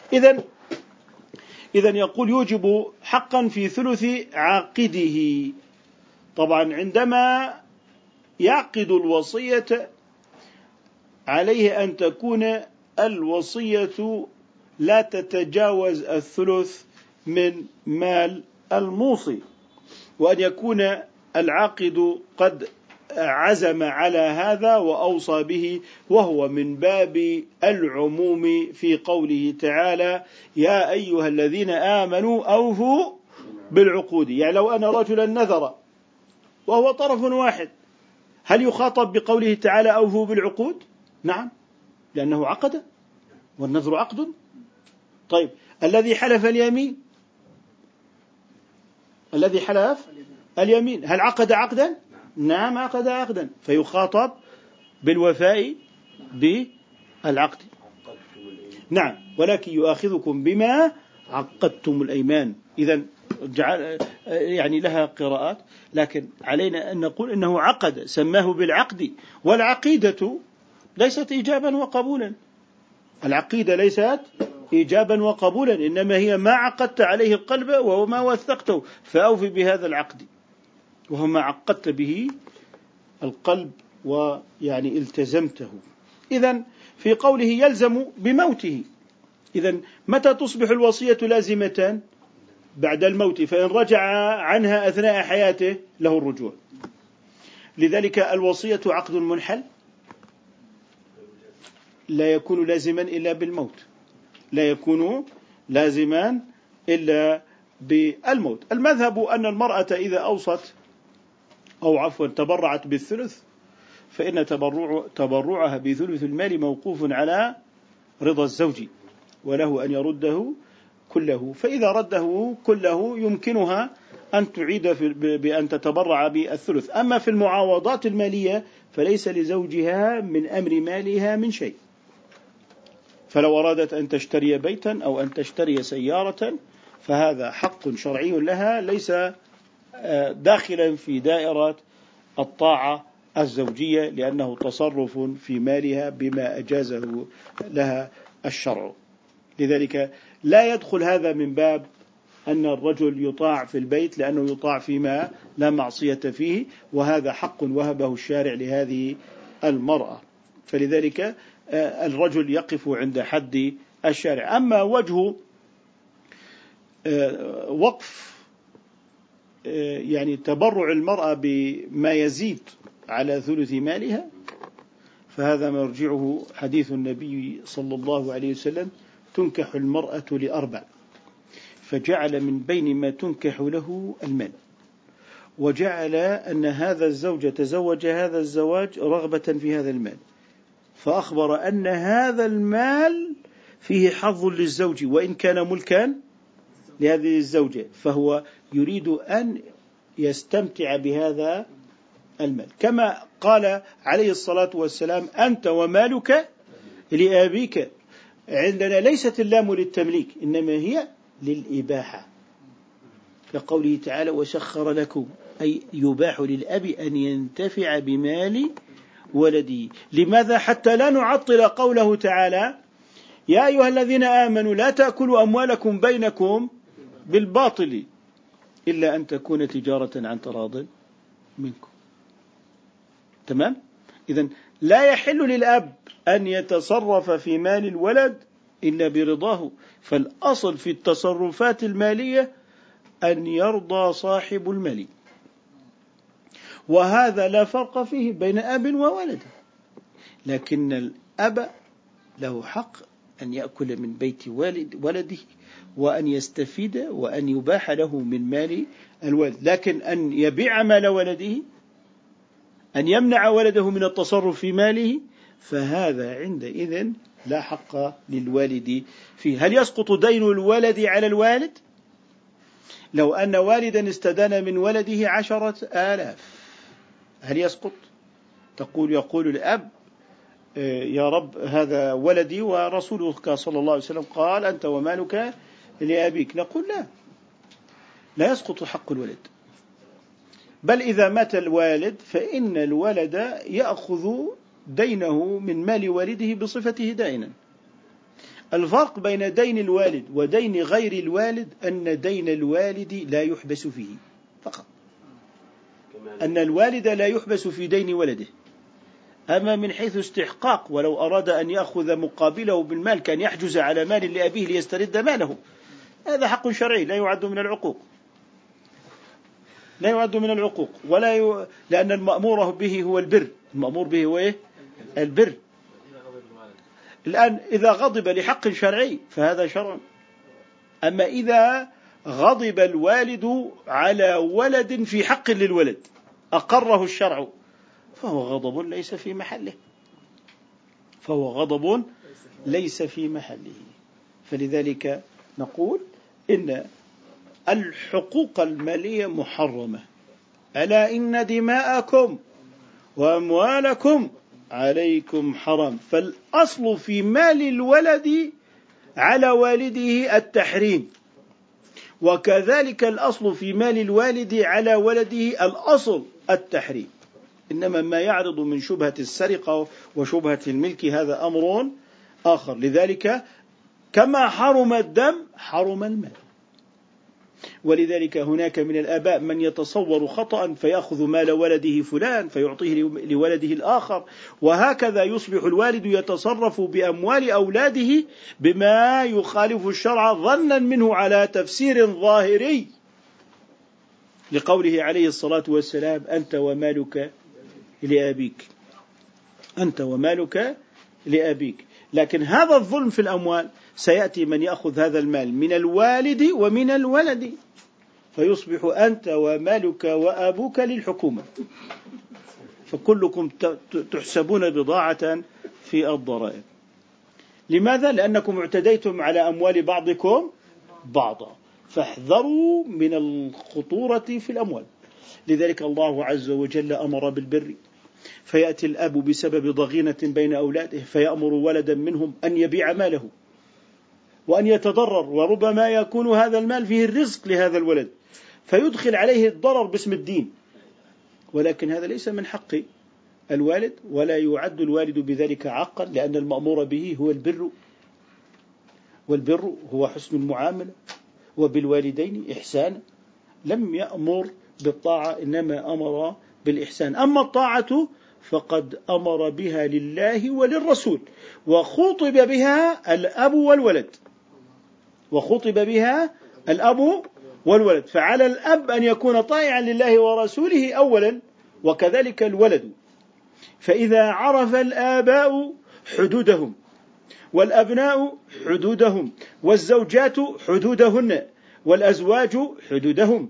إذن يقول يوجب حقا في ثلث عاقده. طبعا عندما يعقد الوصية عليه أن تكون الوصية لا تتجاوز الثلث من مال الموصي، وأن يكون العاقد قد عزم على هذا وأوصى به، وهو من باب العموم في قوله تعالى يا أيها الذين آمنوا أوفوا بالعقود. يعني لو أن رجلا نذر وهو طرف واحد، هل يخاطب بقوله تعالى أوفوا بالعقود؟ نعم، لأنه عقد، والنذر عقد. طيب الذي حلف اليمين هل عقد عقدا؟ نعم عقد عقدا، فيخاطب بالوفاء بالعقد. نعم، ولكن يؤاخذكم بما عقدتم الأيمان. إذن يعني لها قراءات، لكن علينا أن نقول إنه عقد، سماه بالعقد. والعقيدة ليست إيجابا وقبولا، العقيدة ليست إيجابا وقبولا، إنما هي ما عقدت عليه القلب وهو ما وثقته، فأوفي بهذا العقد، وهو ما عقدت به القلب ويعني التزمته. إذن في قوله يلزم بموته، إذن متى تصبح الوصية لازمة؟ بعد الموت، فإن رجع عنها أثناء حياته له الرجوع. لذلك الوصية عقد منحل لا يكون لازما إلا بالموت، المذهب أن المرأة إذا أوصت تبرعت بالثلث، فإن تبرعها بثلث المال موقوف على رضا الزوج، وله أن يرده كله. فإذا رده كله يمكنها أن تعيد بأن تتبرع بالثلث. أما في المعاوضات المالية فليس لزوجها من أمر مالها من شيء. فلو أرادت أن تشتري بيتا أو أن تشتري سيارة فهذا حق شرعي لها، ليس داخلا في دائرة الطاعة الزوجية، لأنه تصرف في مالها بما أجازه لها الشرع. لذلك لا يدخل هذا من باب أن الرجل يطاع في البيت، لأنه يطاع فيما لا معصية فيه، وهذا حق وهبه الشارع لهذه المرأة، فلذلك الرجل يقف عند حد الشارع. أما وجه وقف يعني تبرع المرأة بما يزيد على ثلث مالها، فهذا مرجعه حديث النبي صلى الله عليه وسلم تنكح المرأة ل4، فجعل من بين ما تنكح له المال، وجعل أن هذا الزوج تزوج هذا الزواج رغبة في هذا المال، فأخبر أن هذا المال فيه حظ للزوج وإن كان ملكا لهذه الزوجة، فهو يريد أن يستمتع بهذا المال، كما قال عليه الصلاة والسلام أنت ومالك لأبيك. عندنا ليست اللام للتمليك، إنما هي للإباحة، كقوله تعالى وسخر لكم، أي يباح للأب أن ينتفع بمال ولده. لماذا؟ حتى لا نعطل قوله تعالى يا أيها الذين آمنوا لا تأكلوا أموالكم بينكم بالباطل إلا أن تكون تجارة عن تراض منكم. تمام؟ إذن لا يحل للأب أن يتصرف في مال الولد إلا برضاه، فالأصل في التصرفات المالية أن يرضى صاحب المال، وهذا لا فرق فيه بين أب وولد. لكن الأب له حق أن يأكل من بيت ولده وأن يستفيد وأن يباح له من مال الولد، لكن أن يبيع مال ولده، أن يمنع ولده من التصرف في ماله، فهذا عندئذ لا حق للوالد فيه. هل يسقط دين الولد على الوالد؟ لو أن والدا استدان من ولده 10,000 هل يسقط؟ يقول الأب يا رب هذا ولدي ورسولك صلى الله عليه وسلم قال أنت ومالك لأبيك. نقول لا يسقط حق الولد، بل إذا مات الوالد فإن الولد يأخذ دينه من مال والده بصفته دائنا. الفرق بين دين الوالد ودين غير الوالد أن دين الوالد لا يحبس فيه فقط، أن الوالد لا يحبس في دين ولده. أما من حيث استحقاق، ولو أراد أن يأخذ مقابله بالمال كان يحجز على مال لأبيه ليسترد ماله، هذا حق شرعي لا يعد من العقوق، لا يعد من العقوق، لأن المأمور به هو البر. المأمور به هو إيه؟ البر. الآن إذا غضب لحق شرعي فهذا شرع، أما إذا غضب الوالد على ولد في حق للولد أقره الشرع فهو غضب ليس في محله، فهو غضب ليس في محله. فلذلك نقول إن الحقوق المالية محرمة. ألا إن دماءكم وأموالكم عليكم حرام. فالأصل في مال الولد على والده التحريم، وكذلك الأصل في مال الوالد على ولده الأصل التحريم. إنما ما يعرض من شبهة السرقة وشبهة الملك هذا أمر آخر. لذلك كما حرم الدم حرم المال. ولذلك هناك من الآباء من يتصور خطأ فيأخذ مال ولده فلان فيعطيه لولده الآخر، وهكذا يصبح الوالد يتصرف بأموال أولاده بما يخالف الشرع ظنا منه على تفسير ظاهري لقوله عليه الصلاة والسلام أنت ومالك لأبيك، أنت ومالك لأبيك. لكن هذا الظلم في الأموال سيأتي من يأخذ هذا المال من الوالد ومن الولد فيصبح أنت ومالك وأبوك للحكومة، فكلكم تحسبون بضاعة في الضرائب. لماذا؟ لأنكم اعتديتم على أموال بعضكم بعضا، فاحذروا من الخطورة في الأموال. لذلك الله عز وجل أمر بالبر، فيأتي الأب بسبب ضغينة بين أولاده فيأمر ولدا منهم أن يبيع ماله وأن يتضرر، وربما يكون هذا المال فيه الرزق لهذا الولد فيدخل عليه الضرر باسم الدين، ولكن هذا ليس من حق الوالد ولا يعد الوالد بذلك عاقا، لأن المأمور به هو البر، والبر هو حسن المعاملة، وبالوالدين إحسانا. لم يأمر بالطاعة إنما أمر بالإحسان. أما الطاعة فقد أمر بها لله وللرسول، وخوطب بها الأب والولد، وخوطب بها الأب والولد. فعلى الأب أن يكون طائعا لله ورسوله أولا، وكذلك الولد. فإذا عرف الآباء حدودهم والأبناء حدودهم والزوجات حدودهن والأزواج حدودهم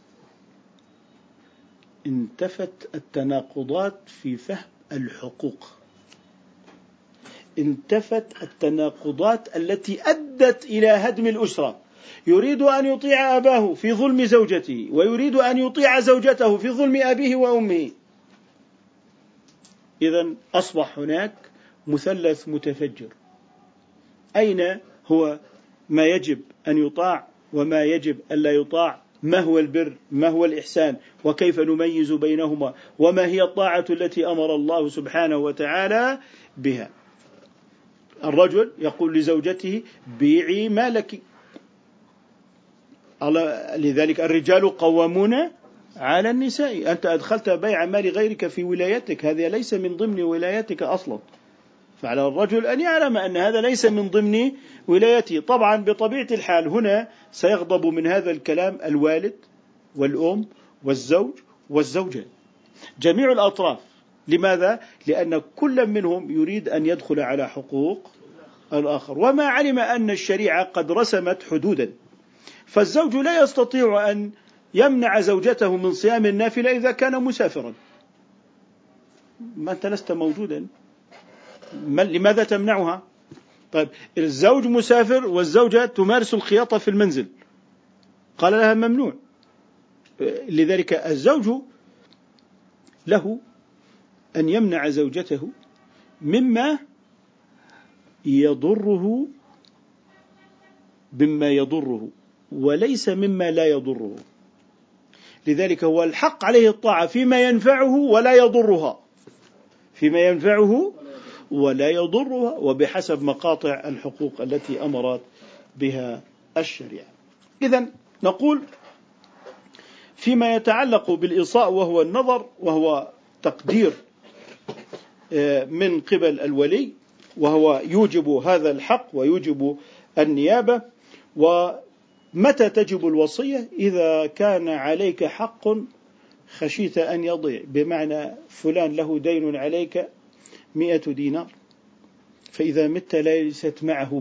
انتفت التناقضات في فهم الحقوق، انتفت التناقضات التي أدت إلى هدم الأسرة. يريد أن يطيع أباه في ظلم زوجته، ويريد أن يطيع زوجته في ظلم أبيه وأمه. إذن أصبح هناك مثلث متفجر. أين هو ما يجب أن يطاع وما يجب ألا يطاع؟ ما هو البر؟ ما هو الإحسان؟ وكيف نميز بينهما؟ وما هي الطاعة التي أمر الله سبحانه وتعالى بها؟ الرجل يقول لزوجته بيعي مالك، لذلك الرجال قوامون على النساء. أنت أدخلت بيع مال غيرك في ولايتك، هذا ليس من ضمن ولايتك أصلا، فعلى الرجل أن يعلم أن هذا ليس من ضمن ولايته. طبعا بطبيعة الحال هنا سيغضب من هذا الكلام الوالد والأم والزوج والزوجة، جميع الأطراف. لماذا؟ لأن كل منهم يريد أن يدخل على حقوق الآخر، وما علم أن الشريعة قد رسمت حدودا. فالزوج لا يستطيع أن يمنع زوجته من صيام النافلة إذا كان مسافرا. ما أنت لست موجودا، لماذا تمنعها؟ طيب الزوج مسافر والزوجة تمارس الخياطة في المنزل، قال لها ممنوع. لذلك الزوج له أن يمنع زوجته مما يضره وليس مما لا يضره. لذلك هو الحق عليه الطاعة فيما ينفعه ولا يضرها، فيما ينفعه ولا يضرها، وبحسب مقاطع الحقوق التي أمرت بها الشريعة. إذن نقول فيما يتعلق بالإيصاء وهو النظر، وهو تقدير من قبل الولي، وهو يوجب هذا الحق ويوجب النيابة. ومتى تجب الوصية؟ إذا كان عليك حق خشيت أن يضيع، بمعنى فلان له دين عليك 100 دينار، فإذا مت ليست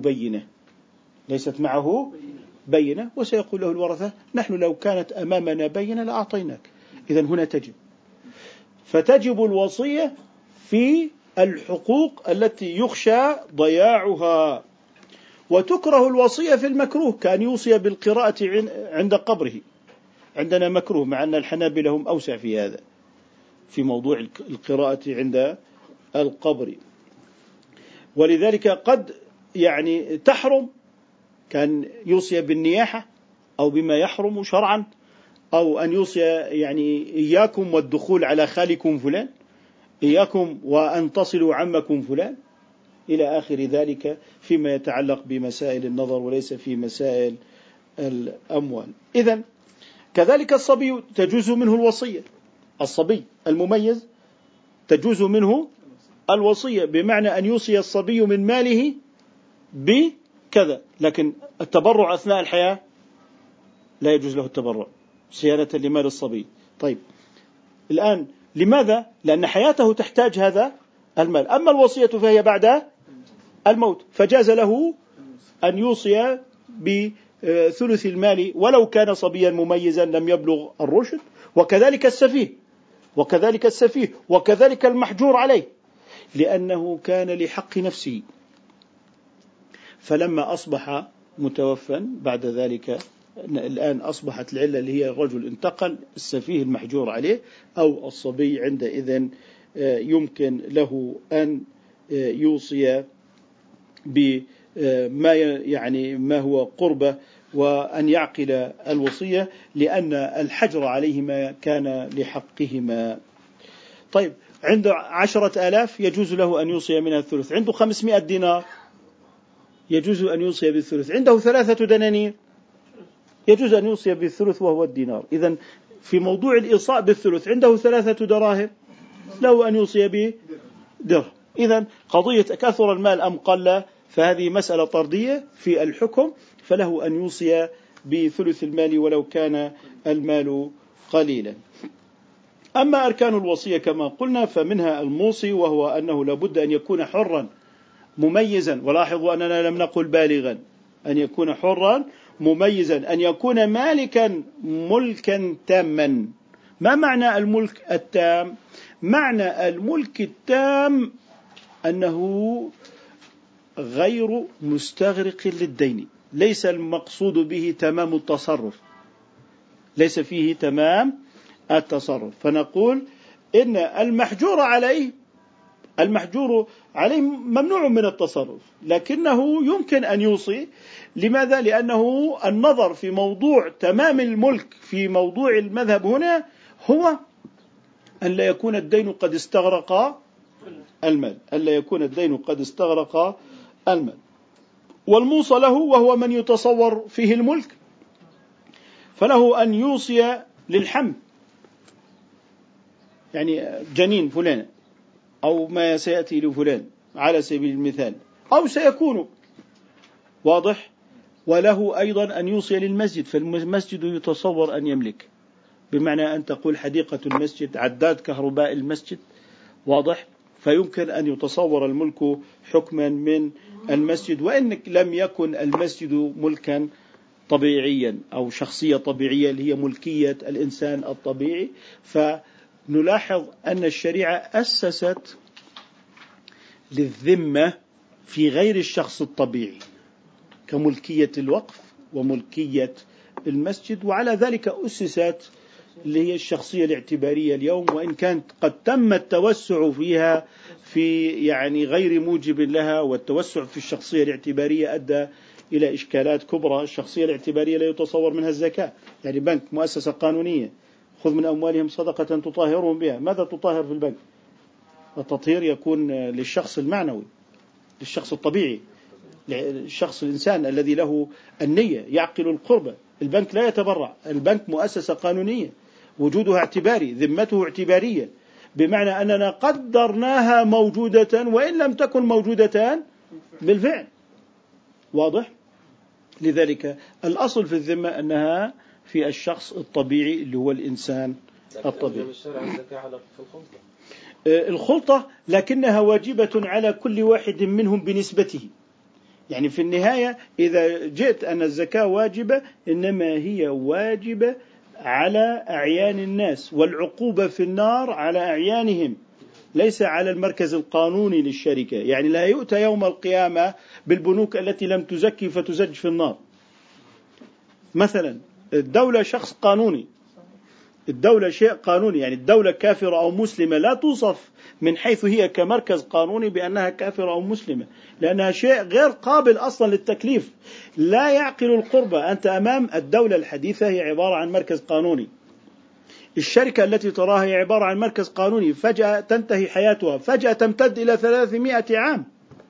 معه بينة، وسيقول له الورثة نحن لو كانت أمامنا بينة لأعطيناك. إذن هنا فتجب الوصية في الحقوق التي يخشى ضياعها. وتكره الوصية في المكروه، كان يوصي بالقراءة عند قبره، عندنا مكروه، مع أن الحنابلة هم أوسع في هذا، في موضوع القراءة عند القبر. ولذلك قد تحرم، كان يوصي بالنياحة أو بما يحرم شرعا، أو أن يوصي إياكم والدخول على خالكم فلان، إياكم وأن تصلوا عمكم فلان، إلى آخر ذلك فيما يتعلق بمسائل النظر وليس في مسائل الأموال. إذن كذلك الصبي تجوز منه الوصية، الصبي المميز تجوز منه الوصية، بمعنى أن يوصي الصبي من ماله بكذا، لكن التبرع أثناء الحياة لا يجوز له التبرع صيانة لمال الصبي. طيب الآن لماذا؟ لأن حياته تحتاج هذا المال. أما الوصية فهي بعد الموت، فجاز له أن يوصي بثلث المال ولو كان صبيا مميزا لم يبلغ الرشد، وكذلك السفيه وكذلك المحجور عليه، لأنه كان لحق نفسه، فلما أصبح متوفى بعد ذلك الآن أصبحت العلة اللي هي الرجل انتقل، السفيه المحجور عليه أو الصبي عندئذ يمكن له أن يوصي بما ما هو قربة، وأن يعقل الوصية، لأن الحجر عليهما كان لحقهما. طيب عنده 10,000 يجوز له أن يوصي منها الثلث، عنده 500 دينار يجوز أن يوصي بالثلث، عنده 3 دنانير يجوز أن يوصي بالثلث وهو الدينار. إذن في موضوع الإيصاء بالثلث عنده 3 دراهم له أن يوصي بدرهم. إذن قضية كثر المال أم قل فهذه مسألة طردية في الحكم، فله أن يوصي بثلث المال ولو كان المال قليلا. أما أركان الوصية كما قلنا فمنها الموصي، وهو أنه لابد أن يكون حرا مميزا، ولاحظوا أننا لم نقل بالغا، أن يكون حرا مميزا، أن يكون مالكا ملكا تاما. ما معنى الملك التام؟ معنى الملك التام أنه غير مستغرق للدين، ليس المقصود به تمام التصرف، ليس فيه تمام التصرف. فنقول إن المحجور عليه ممنوع من التصرف، لكنه يمكن أن يوصي. لماذا؟ لأنه النظر في موضوع تمام الملك في موضوع المذهب هنا هو أن لا يكون الدين قد استغرق المال، والموصى له وهو من يتصور فيه الملك فله أن يوصي للحمل، يعني جنين فلان أو ما سيأتي لفلان على سبيل المثال أو سيكون، واضح. وله أيضا أن يوصي للمسجد، فالمسجد يتصور أن يملك، بمعنى أن تقول حديقة المسجد، عداد كهرباء المسجد، واضح. فيمكن أن يتصور الملك حكما من المسجد، وإن لم يكن المسجد ملكا طبيعيا أو شخصية طبيعية اللي هي ملكية الإنسان الطبيعي. فنلاحظ أن الشريعة أسست للذمة في غير الشخص الطبيعي كملكية الوقف وملكية المسجد، وعلى ذلك أسست اللي هي الشخصية الاعتبارية اليوم، وإن كانت قد تم التوسع فيها في يعني غير موجب لها، والتوسع في الشخصية الاعتبارية أدى إلى إشكالات كبرى. الشخصية الاعتبارية لا يتصور منها الزكاة، يعني بنك مؤسسة قانونية خذ من أموالهم صدقة تطهرهم بها، ماذا تطهر في البنك؟ التطهير يكون للشخص المعنوي، للشخص الطبيعي، الشخص الإنسان الذي له النية يعقل القربة. البنك لا يتبرع، البنك مؤسسة قانونية وجودها اعتباري، ذمته اعتبارية، بمعنى أننا قدرناها موجودة وإن لم تكن موجودة بالفعل، واضح. لذلك الأصل في الذمة أنها في الشخص الطبيعي اللي هو الإنسان الطبيعي. الخلطة لكنها واجبة على كل واحد منهم بنسبته، يعني في النهاية إذا جئت أن الزكاة واجبة إنما هي واجبة على أعيان الناس، والعقوبة في النار على أعيانهم، ليس على المركز القانوني للشركة. يعني لا يؤتى يوم القيامة بالبنوك التي لم تزكي فتزج في النار. مثلا الدولة شخص قانوني، الدولة شيء قانوني، يعني الدولة كافرة أو مسلمة لا توصف من حيث هي كمركز قانوني بأنها كافرة أو مسلمة، لأنها شيء غير قابل أصلا للتكليف، لا يعقل القربة. أنت أمام الدولة الحديثة هي عبارة عن مركز قانوني. الشركة التي تراها هي عبارة عن مركز قانوني، فجأة تنتهي حياتها، فجأة تمتد إلى 300 عام،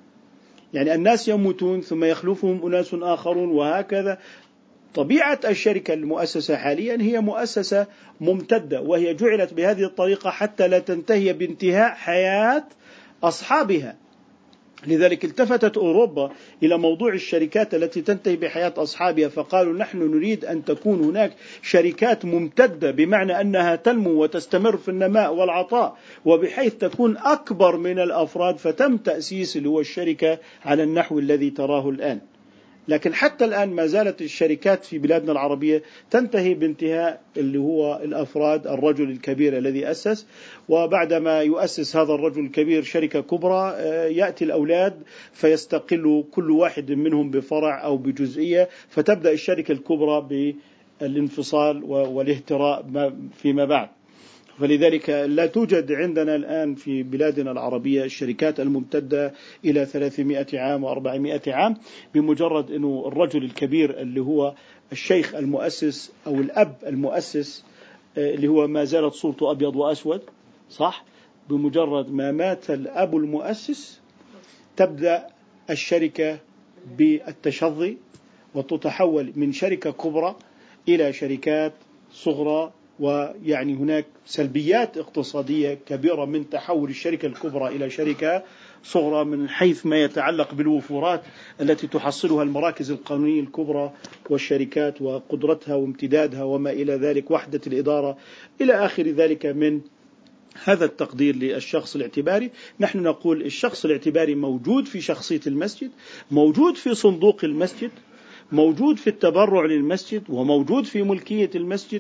يعني الناس يموتون ثم يخلفهم أناس آخرون، وهكذا. طبيعة الشركة المؤسسة حاليا هي مؤسسة ممتدة، وهي جعلت بهذه الطريقة حتى لا تنتهي بانتهاء حياة أصحابها. لذلك التفتت أوروبا إلى موضوع الشركات التي تنتهي بحياة أصحابها، فقالوا نحن نريد أن تكون هناك شركات ممتدة، بمعنى أنها تنمو وتستمر في النماء والعطاء، وبحيث تكون أكبر من الأفراد، فتم تأسيس اللي هو الشركة على النحو الذي تراه الآن. لكن حتى الآن ما زالت الشركات في بلادنا العربية تنتهي بانتهاء اللي هو الأفراد، الرجل الكبير الذي أسس، وبعدما يؤسس هذا الرجل الكبير شركة كبرى يأتي الأولاد فيستقل كل واحد منهم بفرع أو بجزئية، فتبدأ الشركة الكبرى بالانفصال والاهتراء فيما بعد. فلذلك لا توجد عندنا الآن في بلادنا العربية الشركات الممتدة إلى 300 عام و400 عام، بمجرد أنه الرجل الكبير اللي هو الشيخ المؤسس أو الأب المؤسس اللي هو ما زالت صورته أبيض وأسود، صح؟ بمجرد ما مات الأب المؤسس تبدأ الشركة بالتشظي، وتتحول من شركة كبرى إلى شركات صغرى. ويعني هناك سلبيات اقتصادية كبيرة من تحول الشركة الكبرى إلى شركة صغرى، من حيث ما يتعلق بالوفورات التي تحصلها المراكز القانونية الكبرى والشركات وقدرتها وامتدادها وما إلى ذلك، وحدة الإدارة إلى آخر ذلك. من هذا التقدير للشخص الاعتباري، نحن نقول الشخص الاعتباري موجود في شخصية المسجد، موجود في صندوق المسجد، موجود في التبرع للمسجد، وموجود في ملكية المسجد.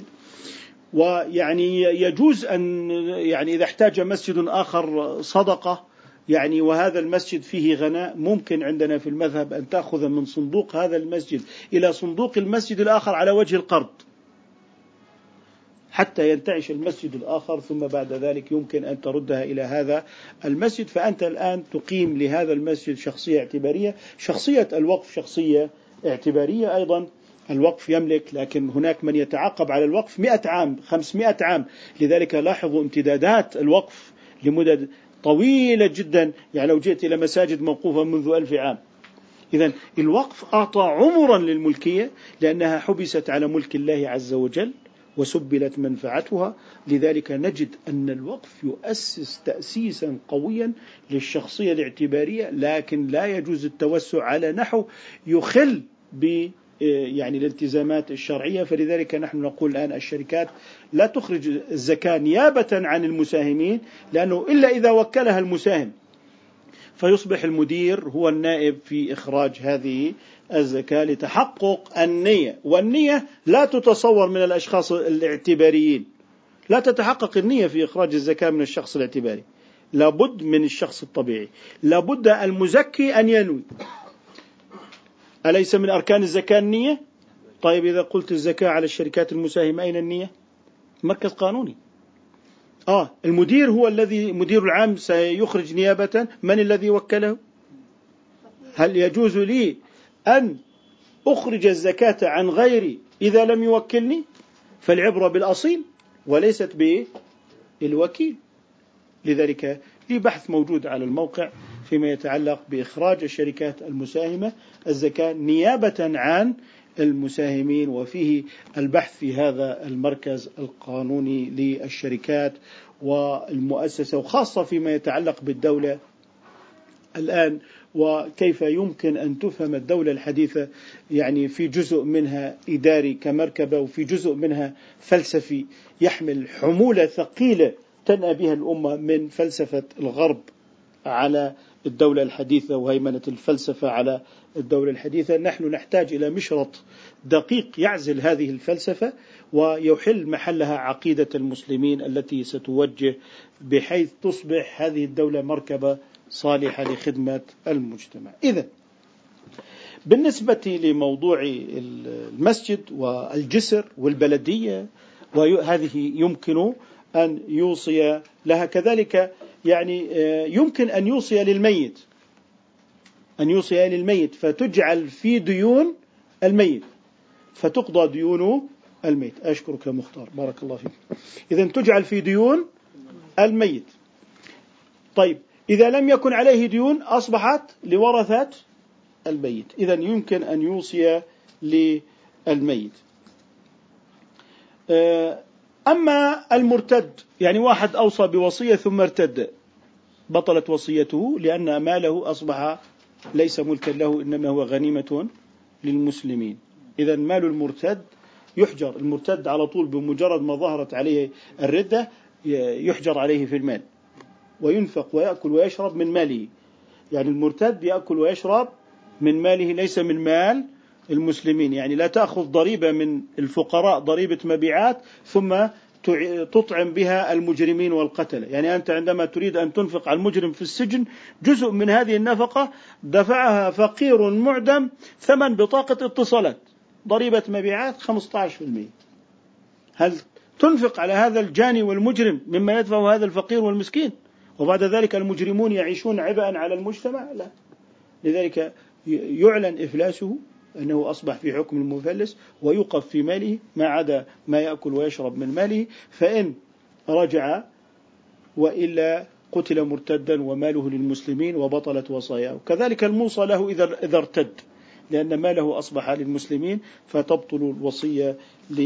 ويعني يجوز أن يعني إذا احتاج مسجد آخر صدقة، يعني وهذا المسجد فيه غناء، ممكن عندنا في المذهب أن تأخذ من صندوق هذا المسجد إلى صندوق المسجد الآخر على وجه القرض حتى ينتعش المسجد الآخر، ثم بعد ذلك يمكن أن تردها إلى هذا المسجد. فأنت الآن تقيم لهذا المسجد شخصية اعتبارية. شخصية الوقف شخصية اعتبارية أيضا. الوقف يملك، لكن هناك من يتعاقب على الوقف 100 عام 500 عام. لذلك لاحظوا امتدادات الوقف لمدد طويلة جدا، يعني لو جئت إلى مساجد موقوفة منذ 1000 عام، إذن الوقف أعطى عمرا للملكية لأنها حبست على ملك الله عز وجل وسبلت منفعتها. لذلك نجد أن الوقف يؤسس تأسيسا قويا للشخصية الاعتبارية، لكن لا يجوز التوسع على نحو يخل يعني الالتزامات الشرعية. فلذلك نحن نقول الآن الشركات لا تخرج الزكاة نيابة عن المساهمين، لأنه إلا إذا وكلها المساهم فيصبح المدير هو النائب في إخراج هذه الزكاة لتحقق النية، والنية لا تتصور من الأشخاص الاعتباريين، لا تتحقق النية في إخراج الزكاة من الشخص الاعتباري، لابد من الشخص الطبيعي، لابد المزكي أن ينوي. أليس من أركان الزكاة النية؟ طيب إذا قلت الزكاة على الشركات المساهمة أين النية؟ مركز قانوني. المدير هو الذي، مدير العام سيخرج نيابة، من الذي وكله؟ هل يجوز لي أن أخرج الزكاة عن غيري إذا لم يوكلني؟ فالعبرة بالأصيل وليست بالوكيل. لذلك لي بحث موجود على الموقع فيما يتعلق بإخراج الشركات المساهمة الزكاة نيابة عن المساهمين، وفيه البحث في هذا المركز القانوني للشركات والمؤسسة، وخاصة فيما يتعلق بالدولة الآن، وكيف يمكن أن تفهم الدولة الحديثة. يعني في جزء منها إداري كمركبة، وفي جزء منها فلسفي يحمل حمولة ثقيلة تنأى بها الأمة من فلسفة الغرب على الدولة الحديثة وهيمنة الفلسفة على الدولة الحديثة. نحن نحتاج إلى مشرط دقيق يعزل هذه الفلسفة ويحل محلها عقيدة المسلمين التي ستوجه، بحيث تصبح هذه الدولة مركبة صالحة لخدمة المجتمع. إذن بالنسبة لموضوع المسجد والجسر والبلدية، وهذه يمكن أن يوصي لها كذلك. يعني يمكن أن يوصي للميت، فتجعل في ديون الميت فتقضى ديون الميت. أشكرك يا مختار، بارك الله فيك. إذن تجعل في ديون الميت. طيب إذا لم يكن عليه ديون أصبحت لورثة الميت. إذن يمكن أن يوصي للميت. أما المرتد، يعني واحد أوصى بوصية ثم ارتد، بطلت وصيته لأن ماله أصبح ليس ملكا له، إنما هو غنيمة للمسلمين. إذن مال المرتد يحجر. المرتد على طول بمجرد ما ظهرت عليه الردة يحجر عليه في المال، وينفق ويأكل ويشرب من ماله. يعني المرتد يأكل ويشرب من ماله ليس من مال المسلمين. يعني لا تأخذ ضريبة من الفقراء، ضريبة مبيعات، ثم تطعم بها المجرمين والقتلة. يعني أنت عندما تريد أن تنفق على المجرم في السجن، جزء من هذه النفقة دفعها فقير معدم ثمن بطاقة اتصالات، ضريبة مبيعات 15%. هل تنفق على هذا الجاني والمجرم مما يدفع هذا الفقير والمسكين، وبعد ذلك المجرمون يعيشون عبئا على المجتمع؟ لا. لذلك يعلن إفلاسه، أنه أصبح في حكم المفلس، ويوقف في ماله ما عدا ما يأكل ويشرب من ماله، فإن رجع وإلا قتل مرتدا وماله للمسلمين وبطلت وصاياه. كذلك الموصى له إذا ارتد، لأن ماله أصبح للمسلمين فتبطل الوصية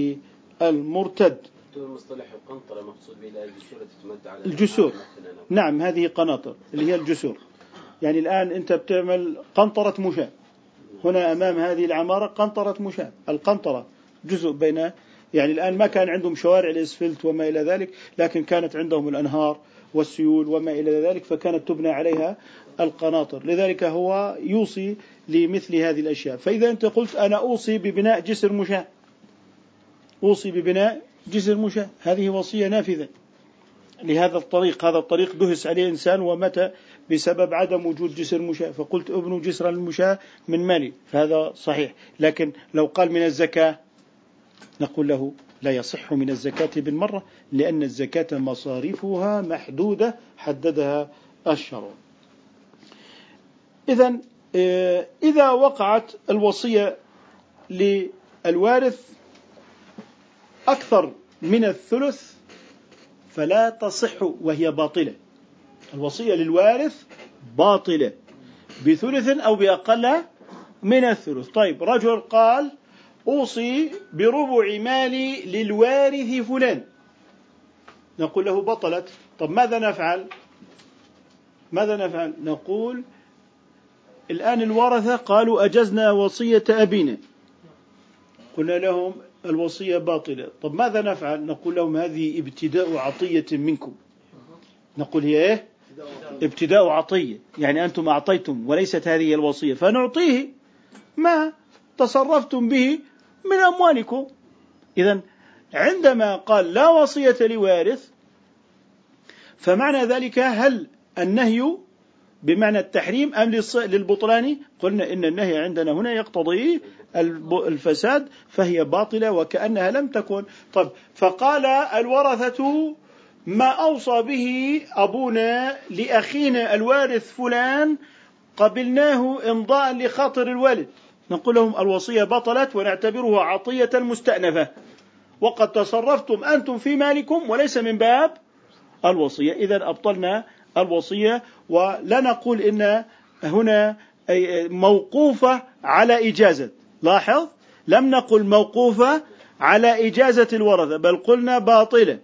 للمرتد.
مصطلح القنطرة مقصود به الجسور تتمد على
الجسور. نعم، هذه قناطر اللي هي الجسور. يعني الآن أنت بتعمل قنطرة مشاة هنا أمام هذه العمارة، قنطرة مشاة. القنطرة جزء بين، يعني الآن ما كان عندهم شوارع الإسفلت وما إلى ذلك، لكن كانت عندهم الأنهار والسيول وما إلى ذلك، فكانت تبنى عليها القناطر. لذلك هو يوصي لمثل هذه الأشياء. فإذا أنت قلت أنا أوصي ببناء جسر مشاة، أوصي ببناء جسر مشاة، هذه وصية نافذة لهذا الطريق. هذا الطريق دهس عليه إنسان ومات بسبب عدم وجود جسر مشاة، فقلت ابنوا جسر المشاة من مالي، فهذا صحيح. لكن لو قال من الزكاة نقول له لا يصح من الزكاة بالمرة، لأن الزكاة مصاريفها محدودة حددها الشرع. إذن إذا وقعت الوصية للوارث أكثر من الثلث فلا تصح وهي باطلة. الوصية للوارث باطلة بثلث أو بأقل من الثلث. طيب رجل قال أوصي بربع مالي للوارث فلان، نقول له بطلت. طب ماذا نفعل؟ نقول الآن الورثة قالوا أجزنا وصية أبينا، قلنا لهم الوصية باطلة. طب ماذا نفعل؟ نقول لهم هذه ابتداء عطية منكم. نقول هي إيه؟ ابتداء عطية، يعني أنتم أعطيتم وليست هذه الوصية، فنعطيه ما تصرفتم به من أموالكم. إذن عندما قال لا وصية لوارث، فمعنى ذلك هل النهي بمعنى التحريم أم للبطلان؟ قلنا إن النهي عندنا هنا يقتضي الفساد، فهي باطلة وكأنها لم تكن. طب فقال الورثة ما أوصى به أبونا لأخينا الوارث فلان قبلناه إمضاء لخاطر الوالد، نقول لهم الوصية بطلت ونعتبرها عطية مستأنفة، وقد تصرفتم أنتم في مالكم وليس من باب الوصية. إذن أبطلنا الوصية. ولا نقول إن هنا موقوفة على إجازة، لاحظ لم نقل موقوفة على إجازة الورثة، بل قلنا باطلة.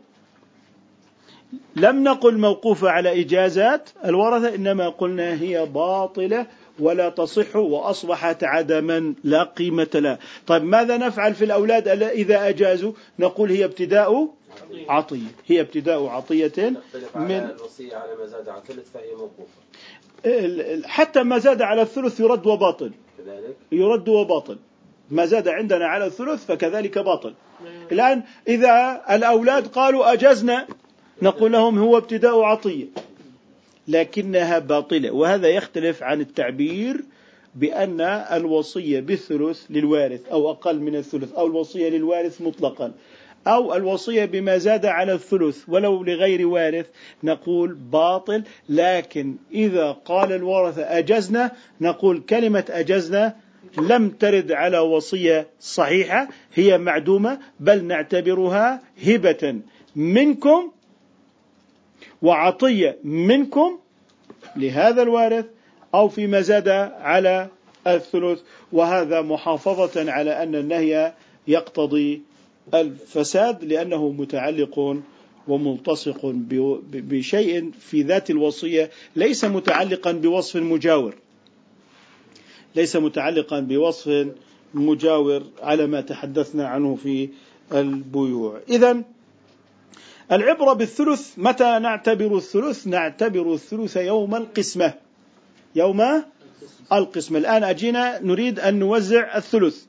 لم نقل موقوفة على إجازات الورثة، إنما قلنا هي باطلة ولا تصح وأصبحت عدما لا قيمة لها. طيب ماذا نفعل في الأولاد إذا أجازوا؟ نقول هي ابتداء عطية، هي ابتداء عطية من
الوصية على ما زاد على الثلث فهي موقوفة،
حتى ما زاد على الثلث يرد وباطل،
كذلك
يرد وباطل. ما زاد عندنا على الثلث فكذلك باطل. الآن إذا الأولاد قالوا أجزنا، نقول لهم هو ابتداء عطية لكنها باطلة. وهذا يختلف عن التعبير بأن الوصية بالثلث للوارث أو أقل من الثلث، أو الوصية للوارث مطلقا، أو الوصية بما زاد على الثلث ولو لغير وارث، نقول باطل. لكن إذا قال الورثة أجزنا، نقول كلمة أجزنا لم ترد على وصية صحيحة، هي معدومة، بل نعتبرها هبة منكم وعطية منكم لهذا الوارث أو فيما زاد على الثلث. وهذا محافظة على أن النهي يقتضي الفساد، لأنه متعلق وملتصق بشيء في ذات الوصية، ليس متعلقا بوصف مجاور، ليس متعلقا بوصف مجاور على ما تحدثنا عنه في البيوع. إذن العبرة بالثلث. متى نعتبر الثلث؟ نعتبر الثلث يوم القسمة، يوم القسمة. الآن أجينا نريد أن نوزع الثلث،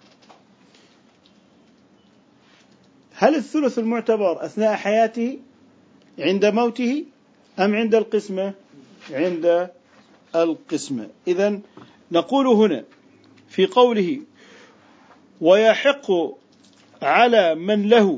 هل الثلث المعتبر أثناء حياته عند موته أم عند القسمة؟ عند القسمة. إذن نقول هنا في قوله ويحق على من له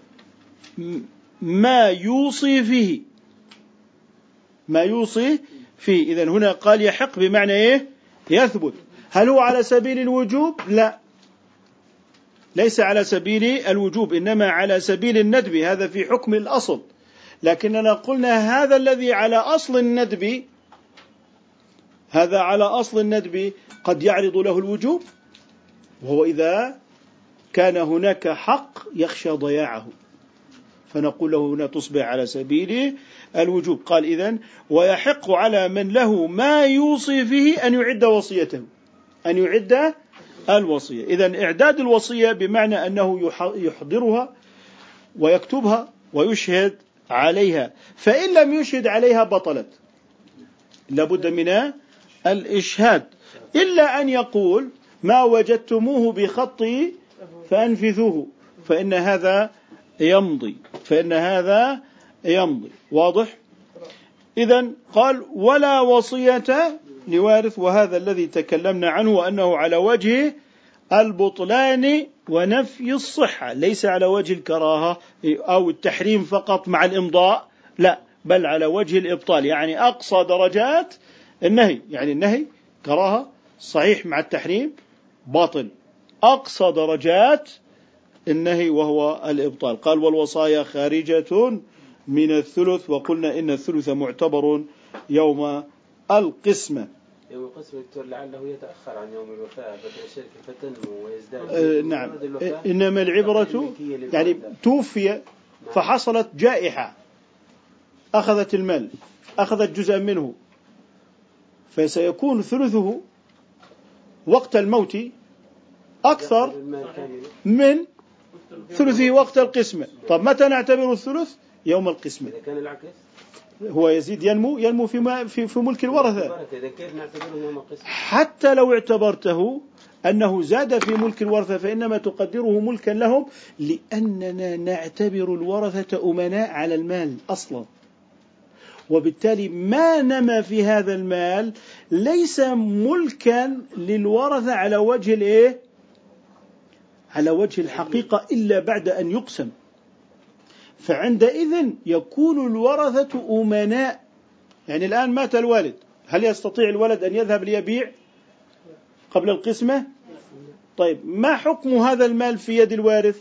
ما يوصي فيه، ما يوصي فيه. إذن هنا قال يحق بمعنى إيه؟ يثبت. هل هو على سبيل الوجوب؟ لا، ليس على سبيل الوجوب، إنما على سبيل الندب، هذا في حكم الأصل. لكننا قلنا هذا الذي على أصل الندب، هذا على أصل الندب قد يعرض له الوجوب، وهو إذا كان هناك حق يخشى ضياعه، فنقول له هنا تصبح على سبيل الوجوب. قال إذن ويحق على من له ما يوصي فيه أن يعد وصيته، أن يعد الوصية. إذن إعداد الوصية بمعنى أنه يحضرها ويكتبها ويشهد عليها، فإن لم يشهد عليها بطلت، لابد من الإشهاد، إلا أن يقول ما وجدتموه بخطي فأنفذوه، فإن هذا يمضي، فإن هذا يمضي. واضح؟ إذن قال ولا وصية لوارث، وهذا الذي تكلمنا عنه أنه على وجه البطلان ونفي الصحة، ليس على وجه الكراهة أو التحريم فقط مع الإمضاء، لا، بل على وجه الإبطال، يعني أقصى درجات النهي، يعني النهي كراهة صحيح مع التحريم باطل، أقصى درجات النهي وهو الإبطال. قال والوصايا خارجة من الثلث، وقلنا إن الثلث معتبر يوم القسمة.
يوم القسم دكتور لعله يتأخر عن يوم الوفاة فترى الشركة فتنمو ويزداد.
نعم. إنما العبرة يعني توفي فحصلت جائحة أخذت المال، أخذت جزءا منه، فسيكون ثلثه وقت الموت أكثر من ثلثه وقت القسمة. طب متى نعتبر الثلث؟ يوم القسمة.
إذا كان العكس
هو يزيد ينمو في ملك الورثة. حتى لو اعتبرته أنه زاد في ملك الورثة فإنما تقدره ملكا لهم، لأننا نعتبر الورثة أمناء على المال أصلا، وبالتالي ما نما في هذا المال ليس ملكا للورثة على وجه على وجه الحقيقة إلا بعد أن يقسم. فعندئذ يكون الورثة أمناء. يعني الآن مات الوالد، هل يستطيع الولد أن يذهب ليبيع قبل القسمة؟ طيب ما حكم هذا المال في يد الوارث؟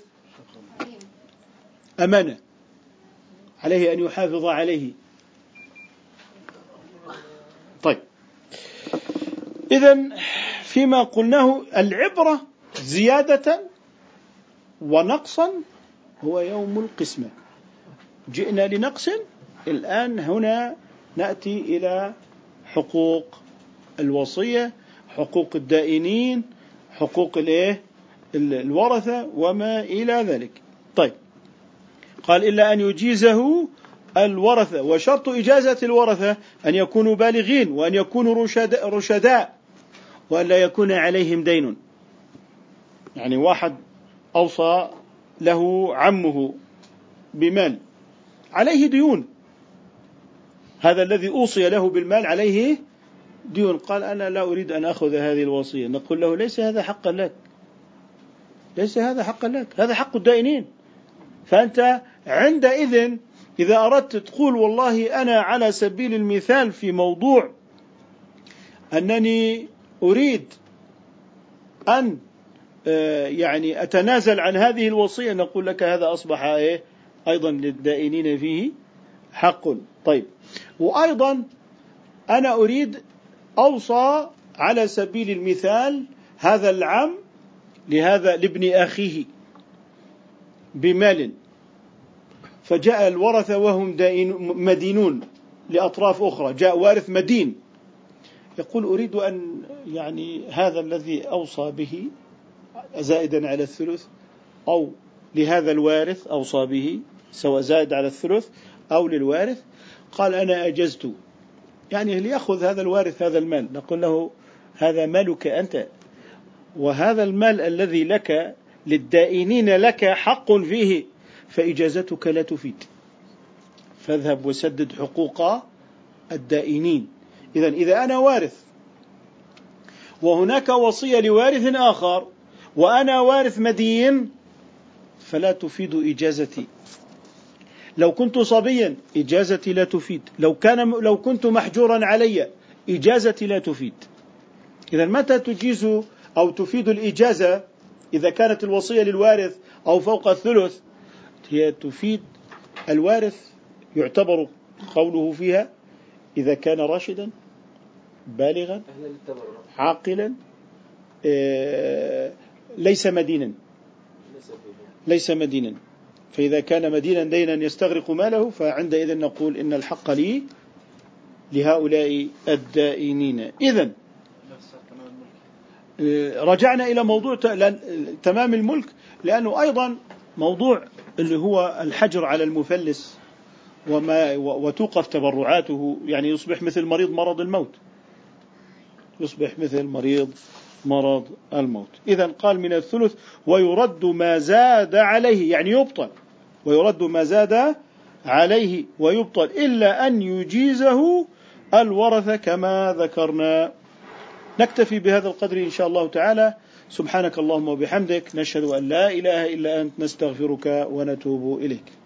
أمانة، عليه أن يحافظ عليه. طيب إذن فيما قلناه العبرة زيادة ونقصا هو يوم القسمة. جئنا لنقسم، الآن هنا نأتي إلى حقوق الوصية، حقوق الدائنين، حقوق الورثة وما إلى ذلك. طيب قال إلا أن يجيزه الورثة، وشرط إجازة الورثة أن يكونوا بالغين وأن يكونوا رشداء وأن لا يكون عليهم دين. يعني واحد أوصى له عمه بمال عليه ديون، هذا الذي أوصي له بالمال عليه ديون، قال أنا لا أريد أن أخذ هذه الوصية، نقول له ليس هذا حقا لك، ليس هذا حقا لك، هذا حق الدائنين. فأنت عندئذ إذا أردت تقول والله أنا على سبيل المثال في موضوع أنني أريد أن يعني أتنازل عن هذه الوصية، نقول لك هذا أصبح أيضا للدائنين فيه حق. طيب وأيضا أنا أريد أوصى على سبيل المثال هذا العم لابن أخيه بمال، فجاء الورثة وهم مدينون لأطراف أخرى، جاء وارث مدين يقول أريد أن يعني هذا الذي أوصى به زائدا على الثلث، أو لهذا الوارث أوصى به سواء زائد على الثلث أو للوارث، قال أنا أجزت، يعني ليأخذ هذا الوارث هذا المال، نقول له هذا مالك أنت، وهذا المال الذي لك للدائنين لك حق فيه، فإجازتك لا تفيد، فاذهب وسدد حقوق الدائنين. إذا أنا وارث وهناك وصية لوارث آخر وأنا وارث مدين فلا تفيد إجازتي. لو كنت صبيا إجازتي لا تفيد، لو كنت محجورا علي إجازتي لا تفيد. إذا متى تجيز أو تفيد الإجازة؟ إذا كانت الوصية للوارث أو فوق الثلث هي تفيد الوارث، يعتبر قوله فيها إذا كان راشدا بالغا عاقلا ليس مدينا. فإذا كان مدينا دينا يستغرق ماله فعندئذ نقول إن الحق لي لهؤلاء الدائنين. إذن رجعنا إلى موضوع تمام الملك، لأنه أيضا موضوع اللي هو الحجر على المفلس وتوقف تبرعاته، يعني يصبح مثل مريض مرض الموت. إذن قال من الثلث ويرد ما زاد عليه، يعني يبطل، ويرد ما زاد عليه ويبطل إلا أن يجيزه الورثة كما ذكرنا. نكتفي بهذا القدر إن شاء الله تعالى. سبحانك اللهم وبحمدك، نشهد أن لا إله إلا أنت، نستغفرك ونتوب إليك.